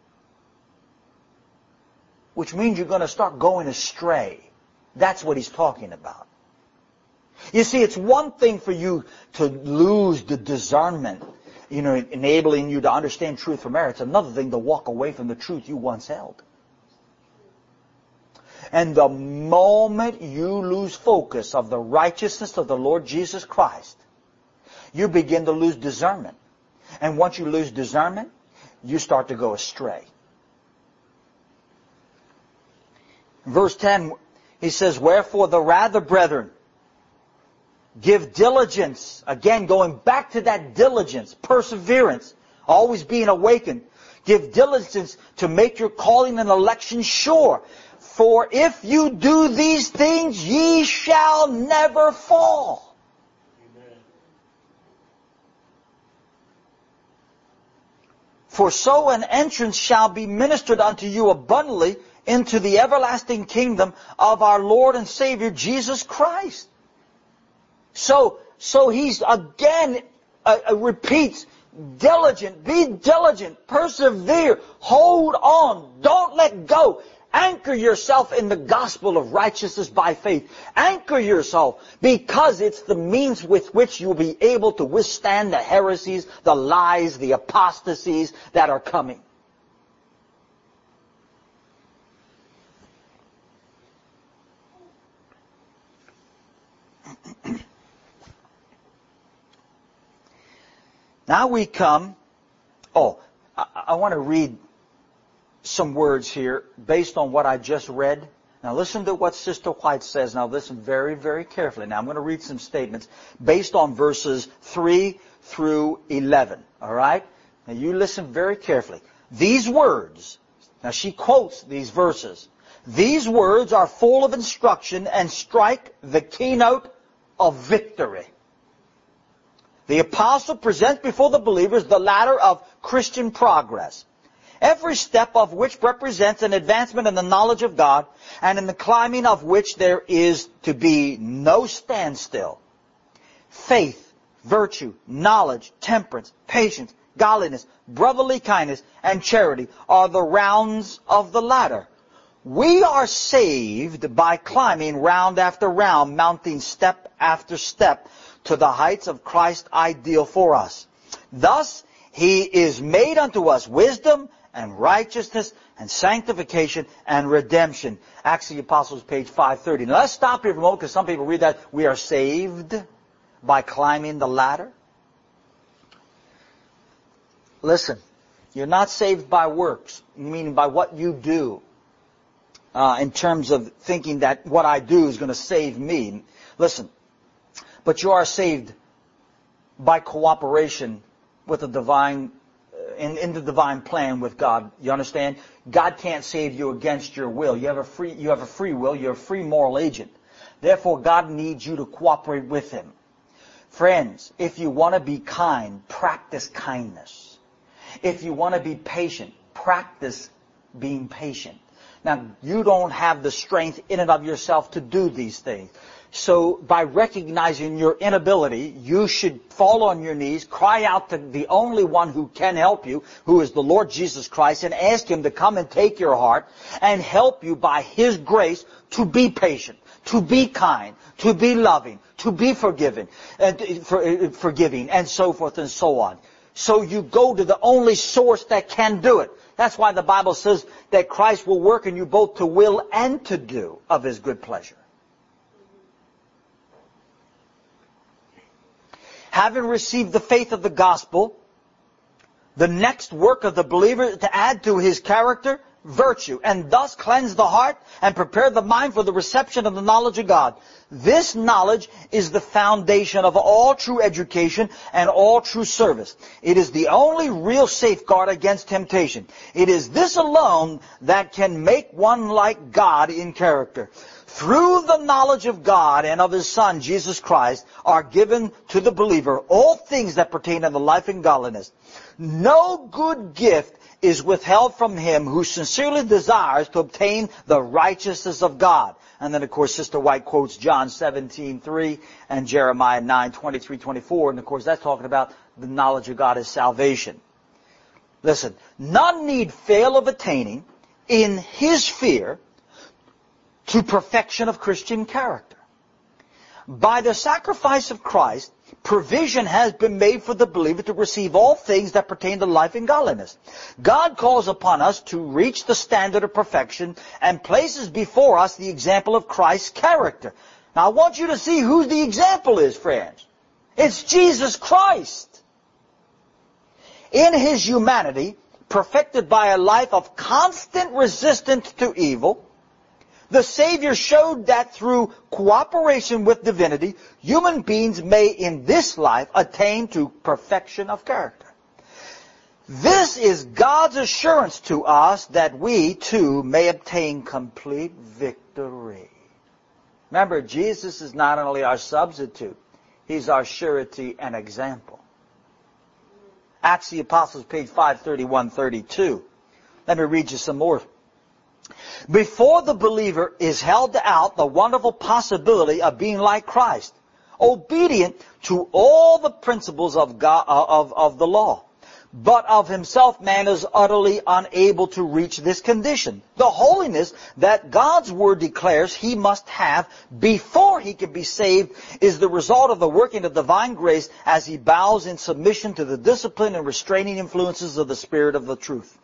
Which means you're going to start going astray. That's what he's talking about. You see, it's one thing for you to lose the discernment, you know, enabling you to understand truth from error. It's another thing to walk away from the truth you once held. And the moment you lose focus of the righteousness of the Lord Jesus Christ, you begin to lose discernment. And once you lose discernment, you start to go astray. Verse ten, he says, wherefore the rather, brethren, give diligence. Again, going back to that diligence, perseverance, always being awakened. Give diligence to make your calling and election sure. For if you do these things, ye shall never fall. Amen. For so an entrance shall be ministered unto you abundantly into the everlasting kingdom of our Lord and Savior Jesus Christ. So, so he's again uh, uh, repeats, diligent, be diligent, persevere, hold on, don't let go. Anchor yourself in the gospel of righteousness by faith. Anchor yourself, because it's the means with which you'll be able to withstand the heresies, the lies, the apostasies that are coming. Now we come, oh, I, I want to read some words here based on what I just read. Now listen to what Sister White says. Now listen very, very carefully. Now I'm going to read some statements based on verses three through eleven. All right? Now you listen very carefully. These words, now she quotes these verses. These words are full of instruction and strike the keynote of victory. The apostle presents before the believers the ladder of Christian progress, every step of which represents an advancement in the knowledge of God, and in the climbing of which there is to be no standstill. Faith, virtue, knowledge, temperance, patience, godliness, brotherly kindness, and charity are the rounds of the ladder. We are saved by climbing round after round, mounting step after step to the heights of Christ's ideal for us. Thus, He is made unto us wisdom and righteousness and sanctification and redemption. Acts of the Apostles, page five thirty. Now let's stop here for a moment, because some people read that we are saved by climbing the ladder. Listen, you're not saved by works, meaning by what you do, uh, in terms of thinking that what I do is going to save me. Listen, but you are saved by cooperation with the divine, in, in the divine plan with God. You understand? God can't save you against your will. You have a free, you have a free will. You're a free moral agent. Therefore, God needs you to cooperate with Him. Friends, if you want to be kind, practice kindness. If you want to be patient, practice being patient. Now, you don't have the strength in and of yourself to do these things. So, by recognizing your inability, you should fall on your knees, cry out to the only one who can help you, who is the Lord Jesus Christ, and ask Him to come and take your heart and help you by His grace to be patient, to be kind, to be loving, to be forgiving, and for, forgiving, and so forth and so on. So you go to the only source that can do it. That's why the Bible says that Christ will work in you both to will and to do of His good pleasure. Having received the faith of the gospel, the next work of the believer is to add to his character virtue, and thus cleanse the heart and prepare the mind for the reception of the knowledge of God. This knowledge is the foundation of all true education and all true service. It is the only real safeguard against temptation. It is this alone that can make one like God in character. Through the knowledge of God and of His Son, Jesus Christ, are given to the believer all things that pertain to the life and godliness. No good gift is withheld from him who sincerely desires to obtain the righteousness of God. And then, of course, Sister White quotes John seventeen three and Jeremiah nine twenty-three twenty-four. And, of course, that's talking about the knowledge of God as salvation. Listen, none need fail of attaining in his fear to perfection of Christian character. By the sacrifice of Christ, provision has been made for the believer to receive all things that pertain to life and godliness. God calls upon us to reach the standard of perfection and places before us the example of Christ's character. Now I want you to see who the example is, friends. It's Jesus Christ. In His humanity, perfected by a life of constant resistance to evil, the Savior showed that through cooperation with divinity, human beings may in this life attain to perfection of character. This is God's assurance to us that we too may obtain complete victory. Remember, Jesus is not only our substitute, He's our surety and example. Acts of the Apostles, page five thirty-one thirty-two. Let me read you some more. Before the believer is held out the wonderful possibility of being like Christ, obedient to all the principles of God, of, of the law. But of himself man is utterly unable to reach this condition. The holiness that God's Word declares he must have before he can be saved is the result of the working of divine grace as he bows in submission to the discipline and restraining influences of the Spirit of the truth.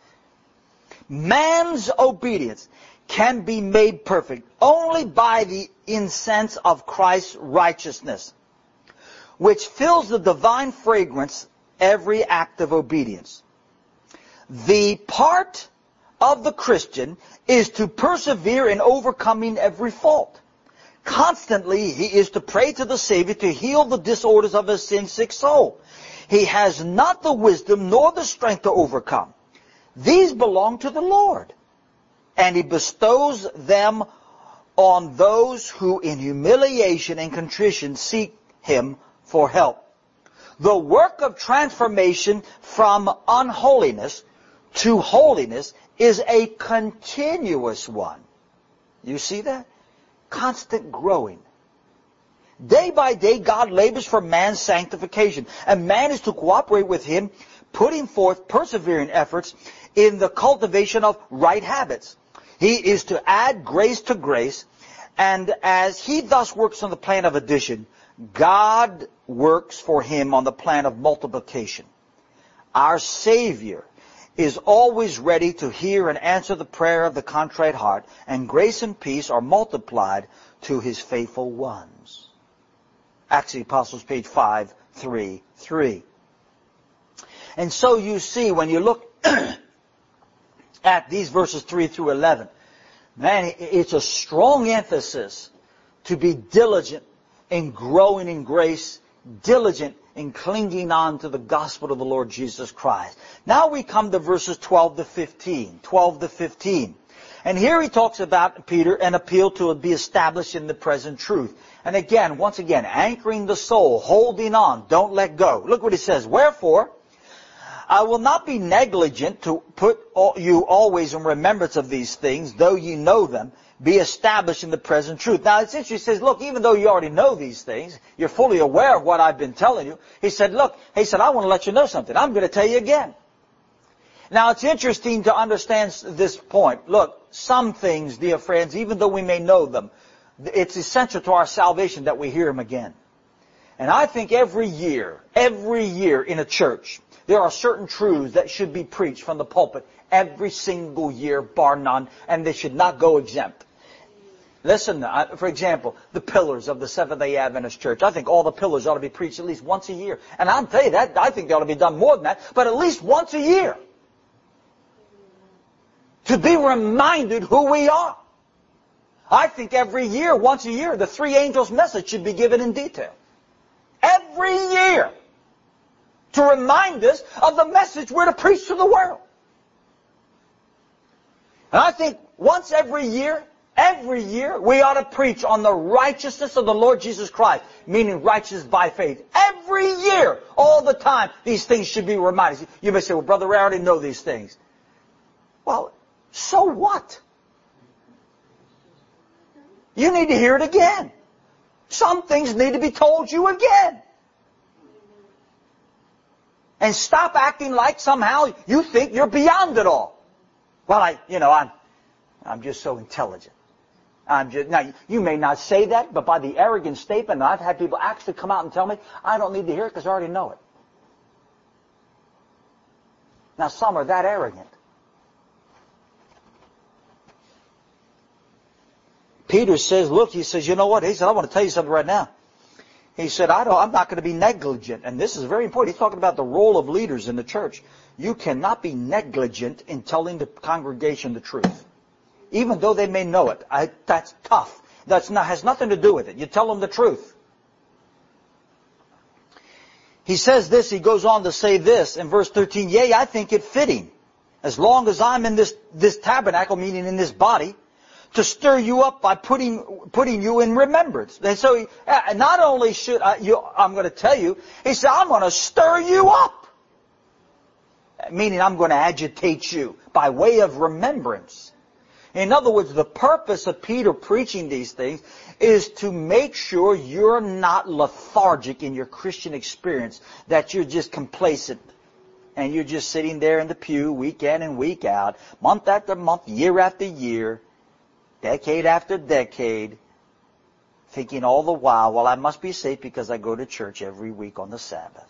Man's obedience can be made perfect only by the incense of Christ's righteousness, which fills the divine fragrance every act of obedience. The part of the Christian is to persevere in overcoming every fault. Constantly, he is to pray to the Savior to heal the disorders of his sin-sick soul. He has not the wisdom nor the strength to overcome. These belong to the Lord, and He bestows them on those who in humiliation and contrition seek Him for help. The work of transformation from unholiness to holiness is a continuous one. You see that? Constant growing. Day by day, God labors for man's sanctification, and man is to cooperate with Him, putting forth persevering efforts in the cultivation of right habits. He is to add grace to grace, and as He thus works on the plan of addition, God works for him on the plan of multiplication. Our Savior is always ready to hear and answer the prayer of the contrite heart, and grace and peace are multiplied to His faithful ones. Acts of the Apostles, page five thirty-three. And so you see, when you look at these verses three through eleven, man, it's a strong emphasis to be diligent in growing in grace, diligent in clinging on to the gospel of the Lord Jesus Christ. Now we come to verses twelve to fifteen. twelve to fifteen. And here he talks about, Peter, an appeal to be established in the present truth. And again, once again, anchoring the soul, holding on, don't let go. Look what he says. Wherefore, I will not be negligent to put you always in remembrance of these things, though you know them, be established in the present truth. Now, it's interesting. He says, look, even though you already know these things, you're fully aware of what I've been telling you. He said, look, he said, I want to let you know something. I'm going to tell you again. Now, it's interesting to understand this point. Look, some things, dear friends, even though we may know them, it's essential to our salvation that we hear them again. And I think every year, every year in a church, there are certain truths that should be preached from the pulpit every single year, bar none, and they should not go exempt. Listen, for example, the pillars of the Seventh-day Adventist Church. I think all the pillars ought to be preached at least once a year. And I'll tell you that, I think they ought to be done more than that, but at least once a year. To be reminded who we are. I think every year, once a year, the three angels' message should be given in detail. Every year. To remind us of the message we're to preach to the world. And I think once every year, every year, we ought to preach on the righteousness of the Lord Jesus Christ, meaning righteousness by faith. Every year, all the time, these things should be reminded. You may say, well, brother, I already know these things. Well, so what? You need to hear it again. Some things need to be told you again. And stop acting like somehow you think you're beyond it all. Well, I, you know, I'm, I'm just so intelligent. I'm just, now, you may not say that, but by the arrogant statement, I've had people actually come out and tell me, I don't need to hear it because I already know it. Now, some are that arrogant. Peter says, look, he says, you know what? He said, I want to tell you something right now. He said, I don't, I'm not going to be negligent. And this is very important. He's talking about the role of leaders in the church. You cannot be negligent in telling the congregation the truth. Even though they may know it. I, that's tough. That's not, has nothing to do with it. You tell them the truth. He says this, he goes on to say this in verse thirteen, yea, I think it fitting, as long as I'm in this, this tabernacle, meaning in this body, to stir you up by putting putting you in remembrance. And so, he, not only should I, you, I'm going to tell you, he said, I'm going to stir you up. Meaning I'm going to agitate you by way of remembrance. In other words, the purpose of Peter preaching these things is to make sure you're not lethargic in your Christian experience, that you're just complacent. And you're just sitting there in the pew week in and week out, month after month, year after year, decade after decade, thinking all the while, well, I must be safe because I go to church every week on the Sabbath.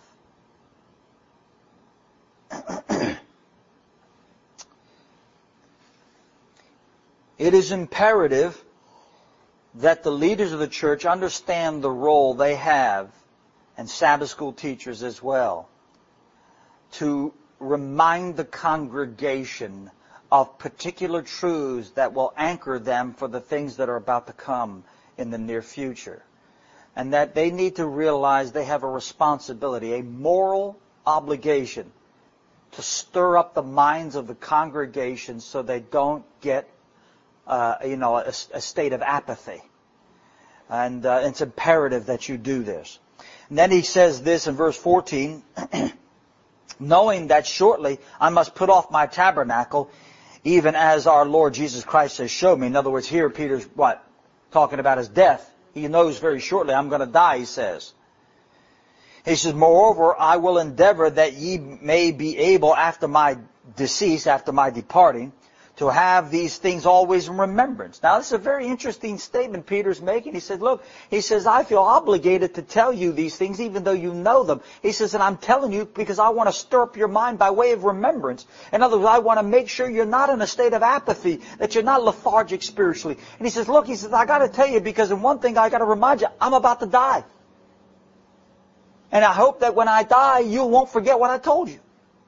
It is imperative that the leaders of the church understand the role they have, and Sabbath school teachers as well, to remind the congregation of particular truths that will anchor them for the things that are about to come in the near future. And that they need to realize they have a responsibility, a moral obligation to stir up the minds of the congregation so they don't get, uh, you know, a, a state of apathy. And uh, it's imperative that you do this. And then he says this in verse fourteen, knowing that shortly I must put off my tabernacle, even as our Lord Jesus Christ has showed me. In other words, here Peter's what? Talking about his death. He knows very shortly, I'm going to die, he says. He says, moreover, I will endeavor that ye may be able after my decease, after my departing, to have these things always in remembrance. Now, this is a very interesting statement Peter's making. He said, look, he says, I feel obligated to tell you these things even though you know them. He says, and I'm telling you because I want to stir up your mind by way of remembrance. In other words, I want to make sure you're not in a state of apathy, that you're not lethargic spiritually. And he says, look, he says, I got to tell you because in one thing I got to remind you, I'm about to die. And I hope that when I die, you won't forget what I told you.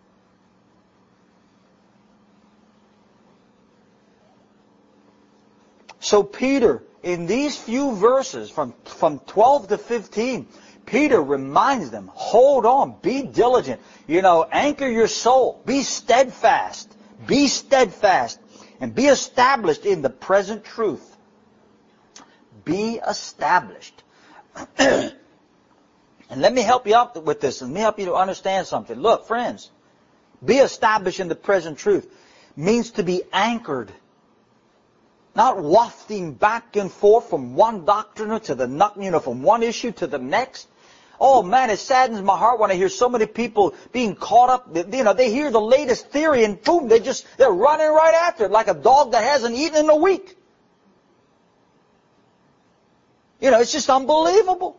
So Peter, in these few verses, from, from twelve to fifteen, Peter reminds them, hold on, be diligent, you know, anchor your soul, be steadfast, be steadfast, and be established in the present truth. Be established. And let me help you out with this, and let me help you to understand something. Look, friends, be established in the present truth means to be anchored. Not wafting back and forth from one doctrine to the, you know, from one issue to the next. Oh man, it saddens my heart when I hear so many people being caught up. You know, they hear the latest theory and boom, they just, they're running right after it like a dog that hasn't eaten in a week. You know, it's just unbelievable.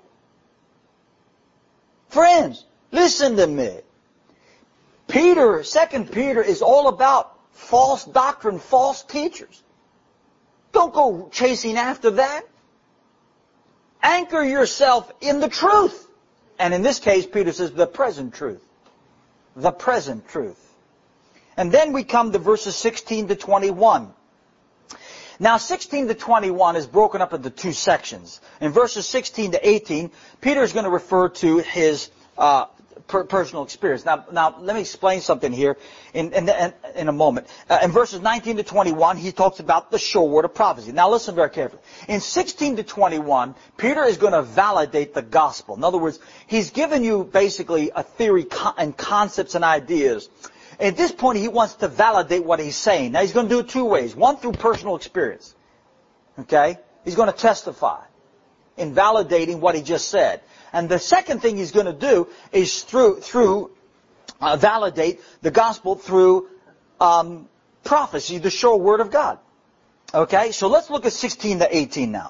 Friends, listen to me. Peter, Second Peter is all about false doctrine, false teachers. Don't go chasing after that. Anchor yourself in the truth. And in this case, Peter says the present truth. The present truth. And then we come to verses sixteen to twenty-one. Now, sixteen to twenty-one is broken up into two sections. In verses sixteen to eighteen, Peter is going to refer to his uh, per personal experience. Now, now let me explain something here in, in, in, in a moment. Uh, in verses nineteen to twenty-one, he talks about the sure word of prophecy. Now, listen very carefully. In sixteen to twenty-one, Peter is going to validate the gospel. In other words, he's given you basically a theory and concepts and ideas. At this point, he wants to validate what he's saying. Now, he's going to do it two ways. One, through personal experience. Okay? He's going to testify in validating what he just said. And the second thing he's going to do is through through uh, validate the gospel through um, prophecy, the sure word of God. Okay? So let's look at sixteen to eighteen now.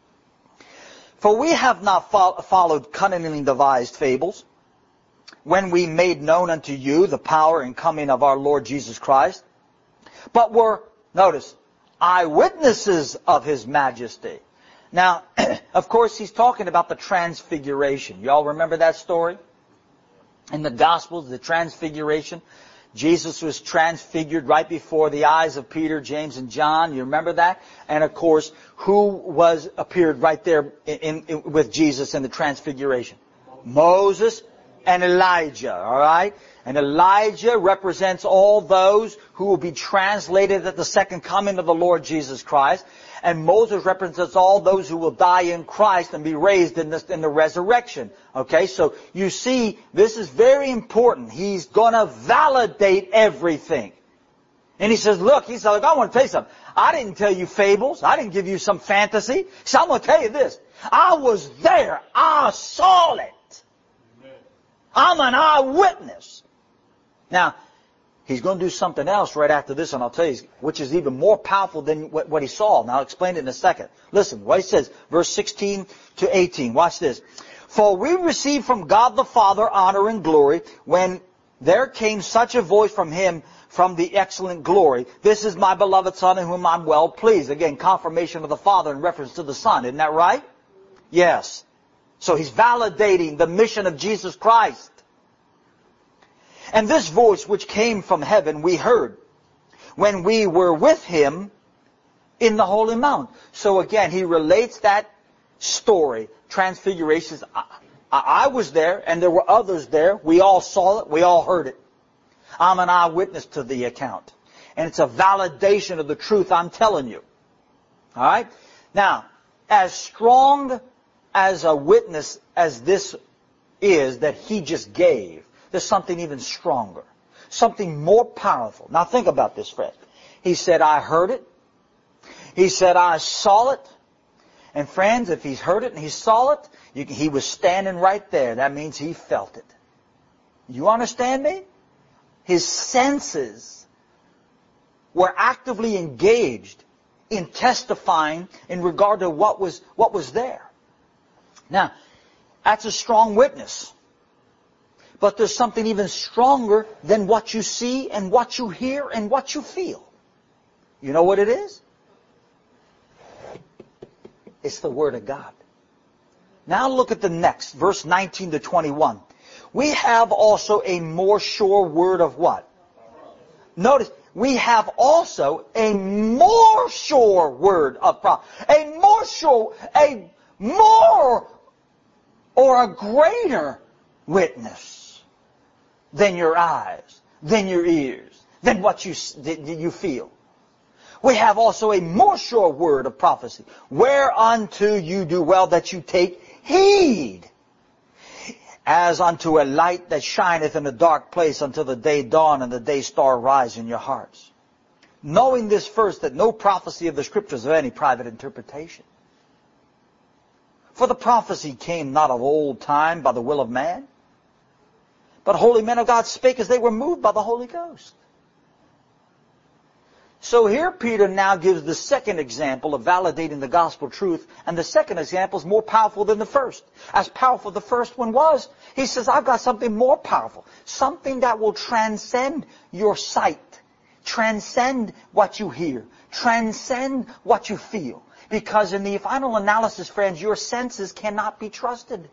For we have not fo- followed cunningly devised fables, when we made known unto you the power and coming of our Lord Jesus Christ, but were, notice, eyewitnesses of His majesty. Now, of course, he's talking about the transfiguration. Y'all remember that story? In the Gospels, the transfiguration. Jesus was transfigured right before the eyes of Peter, James, and John. You remember that? And of course, who was appeared right there in, in, with Jesus in the transfiguration? Moses and Elijah, all right? And Elijah represents all those who will be translated at the second coming of the Lord Jesus Christ. And Moses represents all those who will die in Christ and be raised in, this, in the resurrection. Okay, so you see, this is very important. He's going to validate everything. And he says, look, he said, look, I want to tell you something. I didn't tell you fables. I didn't give you some fantasy. So I'm going to tell you this. I was there. I saw it. I'm an eyewitness. Now, he's going to do something else right after this, and I'll tell you, which is even more powerful than what, what he saw. Now, I'll explain it in a second. Listen, what he says, verse sixteen to eighteen. Watch this. For we received from God the Father honor and glory when there came such a voice from Him from the excellent glory. This is my beloved Son in whom I'm well pleased. Again, confirmation of the Father in reference to the Son. Isn't that right? Yes. So he's validating the mission of Jesus Christ. And this voice which came from heaven we heard when we were with Him in the Holy Mount. So again, he relates that story, transfiguration. I, I was there and there were others there. We all saw it. We all heard it. I'm an eyewitness to the account. And it's a validation of the truth I'm telling you. All right? Now, as strong as a witness as this is that he just gave, there's something even stronger. Something more powerful. Now think about this, friend. He said, I heard it. He said, I saw it. And friends, if he's heard it and he saw it, you can, he was standing right there. That means he felt it. You understand me? His senses were actively engaged in testifying in regard to what was, what was there. Now, that's a strong witness. But there's something even stronger than what you see and what you hear and what you feel. You know what it is? It's the Word of God. Now look at the next, verse nineteen to twenty-one. We have also a more sure word of what? Notice, we have also a more sure word of prophecy. A more sure, a more or a greater witness than your eyes, than your ears, than what you, than you feel. We have also a more sure word of prophecy, whereunto you do well that you take heed, as unto a light that shineth in a dark place until the day dawn and the day star rise in your hearts. Knowing this first, that no prophecy of the Scriptures is of any private interpretation. For the prophecy came not of old time by the will of man, but holy men of God spake as they were moved by the Holy Ghost. So here Peter now gives the second example of validating the gospel truth, and the second example is more powerful than the first. As powerful the first one was, he says, I've got something more powerful, something that will transcend your sight, transcend what you hear, transcend what you feel. Because in the final analysis, friends, your senses cannot be trusted.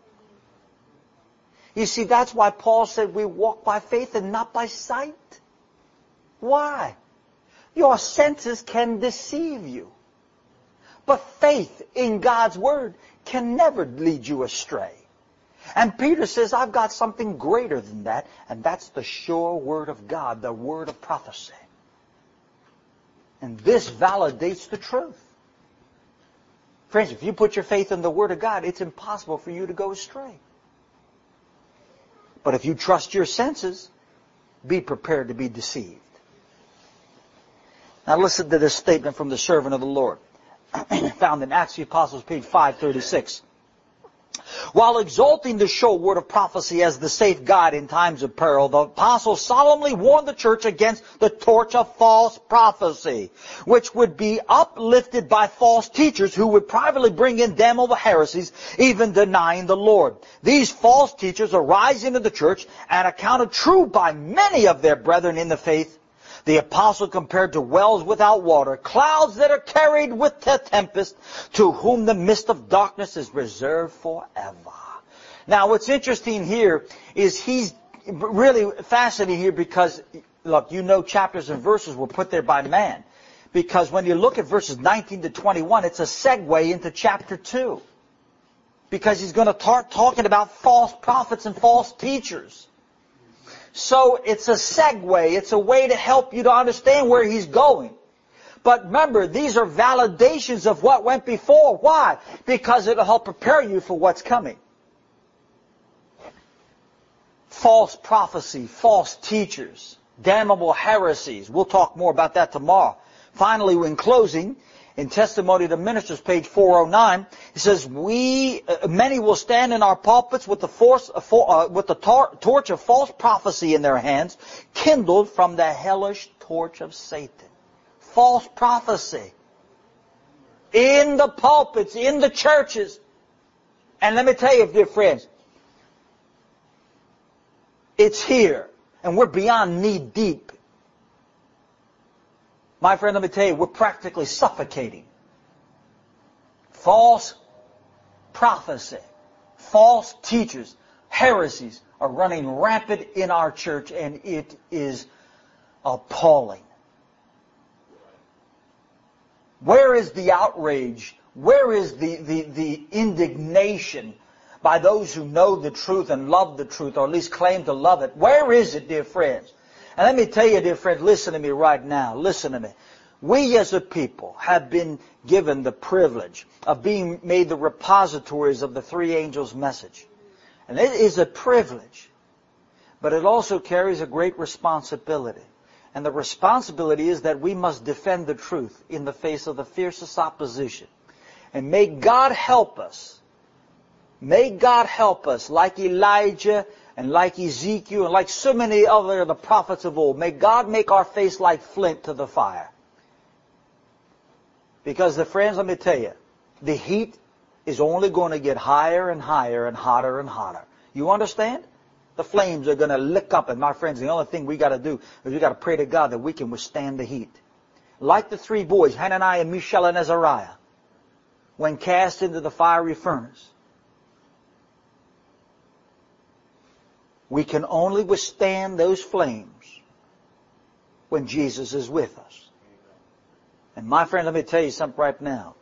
You see, that's why Paul said we walk by faith and not by sight. Why? Your senses can deceive you. But faith in God's Word can never lead you astray. And Peter says, I've got something greater than that, and that's the sure Word of God, the Word of prophecy. And this validates the truth. Friends, if you put your faith in the Word of God, it's impossible for you to go astray. But if you trust your senses, be prepared to be deceived. Now listen to this statement from the servant of the Lord, found in Acts of the Apostles, page five thirty-six. While exalting the sure word of prophecy as the safe guide in times of peril, the apostles solemnly warned the church against the torch of false prophecy, which would be uplifted by false teachers who would privately bring in damnable heresies, even denying the Lord. These false teachers arise into the church and accounted true by many of their brethren in the faith. The apostle compared to wells without water, clouds that are carried with the tempest, to whom the mist of darkness is reserved forever. Now what's interesting here is he's really fascinating here because, look, you know chapters and verses were put there by man. Because when you look at verses nineteen to twenty-one, it's a segue into chapter two. Because he's going to start talking about false prophets and false teachers. So it's a segue. It's a way to help you to understand where he's going. But remember, these are validations of what went before. Why? Because it'll help prepare you for what's coming. False prophecy, false teachers, damnable heresies. We'll talk more about that tomorrow. Finally, in closing, in Testimony to Ministers, page four oh nine, it says, "We uh, many will stand in our pulpits with the force, uh, for, uh, with the tor- torch of false prophecy in their hands, kindled from the hellish torch of Satan." False prophecy in the pulpits, in the churches. And let me tell you, dear friends, it's here, and we're beyond knee deep. My friend, let me tell you, we're practically suffocating. False prophecy, false teachers, heresies are running rampant in our church, and it is appalling. Where is the outrage? Where is the, the, the indignation by those who know the truth and love the truth, or at least claim to love it? Where is it, dear friends? And let me tell you, dear friend, listen to me right now. Listen to me. We as a people have been given the privilege of being made the repositories of the three angels' message. And it is a privilege. But it also carries a great responsibility. And the responsibility is that we must defend the truth in the face of the fiercest opposition. And may God help us. May God help us, like Elijah and like Ezekiel and like so many other of the prophets of old. May God make our face like flint to the fire. Because, the friends, let me tell you, the heat is only going to get higher and higher and hotter and hotter. You understand? The flames are going to lick up. And my friends, the only thing we got to do is we got to pray to God that we can withstand the heat. Like the three boys, Hananiah, Mishael, and Azariah, when cast into the fiery furnace. We can only withstand those flames when Jesus is with us. And my friend, let me tell you something right now.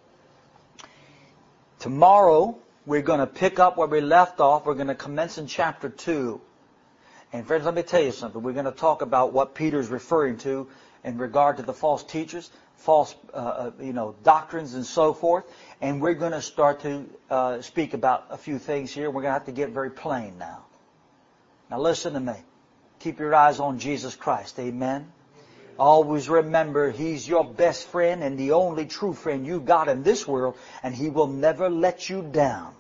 Tomorrow, we're going to pick up where we left off. We're going to commence in chapter two. And friends, let me tell you something. We're going to talk about what Peter's referring to in regard to the false teachers, false, uh, you know, doctrines and so forth. And we're going to start to uh, speak about a few things here. We're going to have to get very plain now. Now listen to me. Keep your eyes on Jesus Christ. Amen. Always remember, He's your best friend and the only true friend you got in this world, and He will never let you down.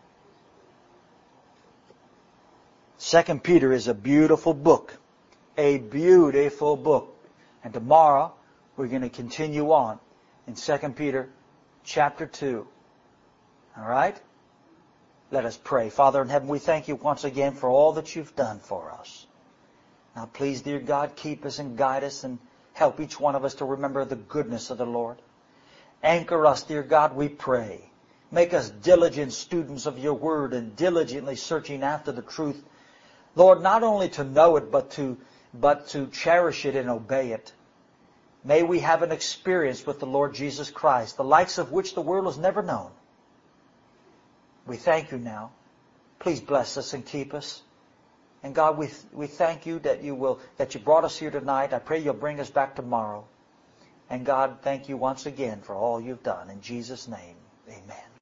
Second Peter is a beautiful book. A beautiful book. And tomorrow, we're going to continue on in Second Peter chapter two. All right? Let us pray. Father in heaven, we thank you once again for all that you've done for us. Now please, dear God, keep us and guide us and help each one of us to remember the goodness of the Lord. Anchor us, dear God, we pray. Make us diligent students of your word and diligently searching after the truth. Lord, not only to know it, but to, but to cherish it and obey it. May we have an experience with the Lord Jesus Christ, the likes of which the world has never known. We thank you now. Please bless us and keep us. And God, we we thank you that you will that you brought us here tonight. I pray you'll bring us back tomorrow. And God, thank you once again for all you've done. In Jesus' name, amen.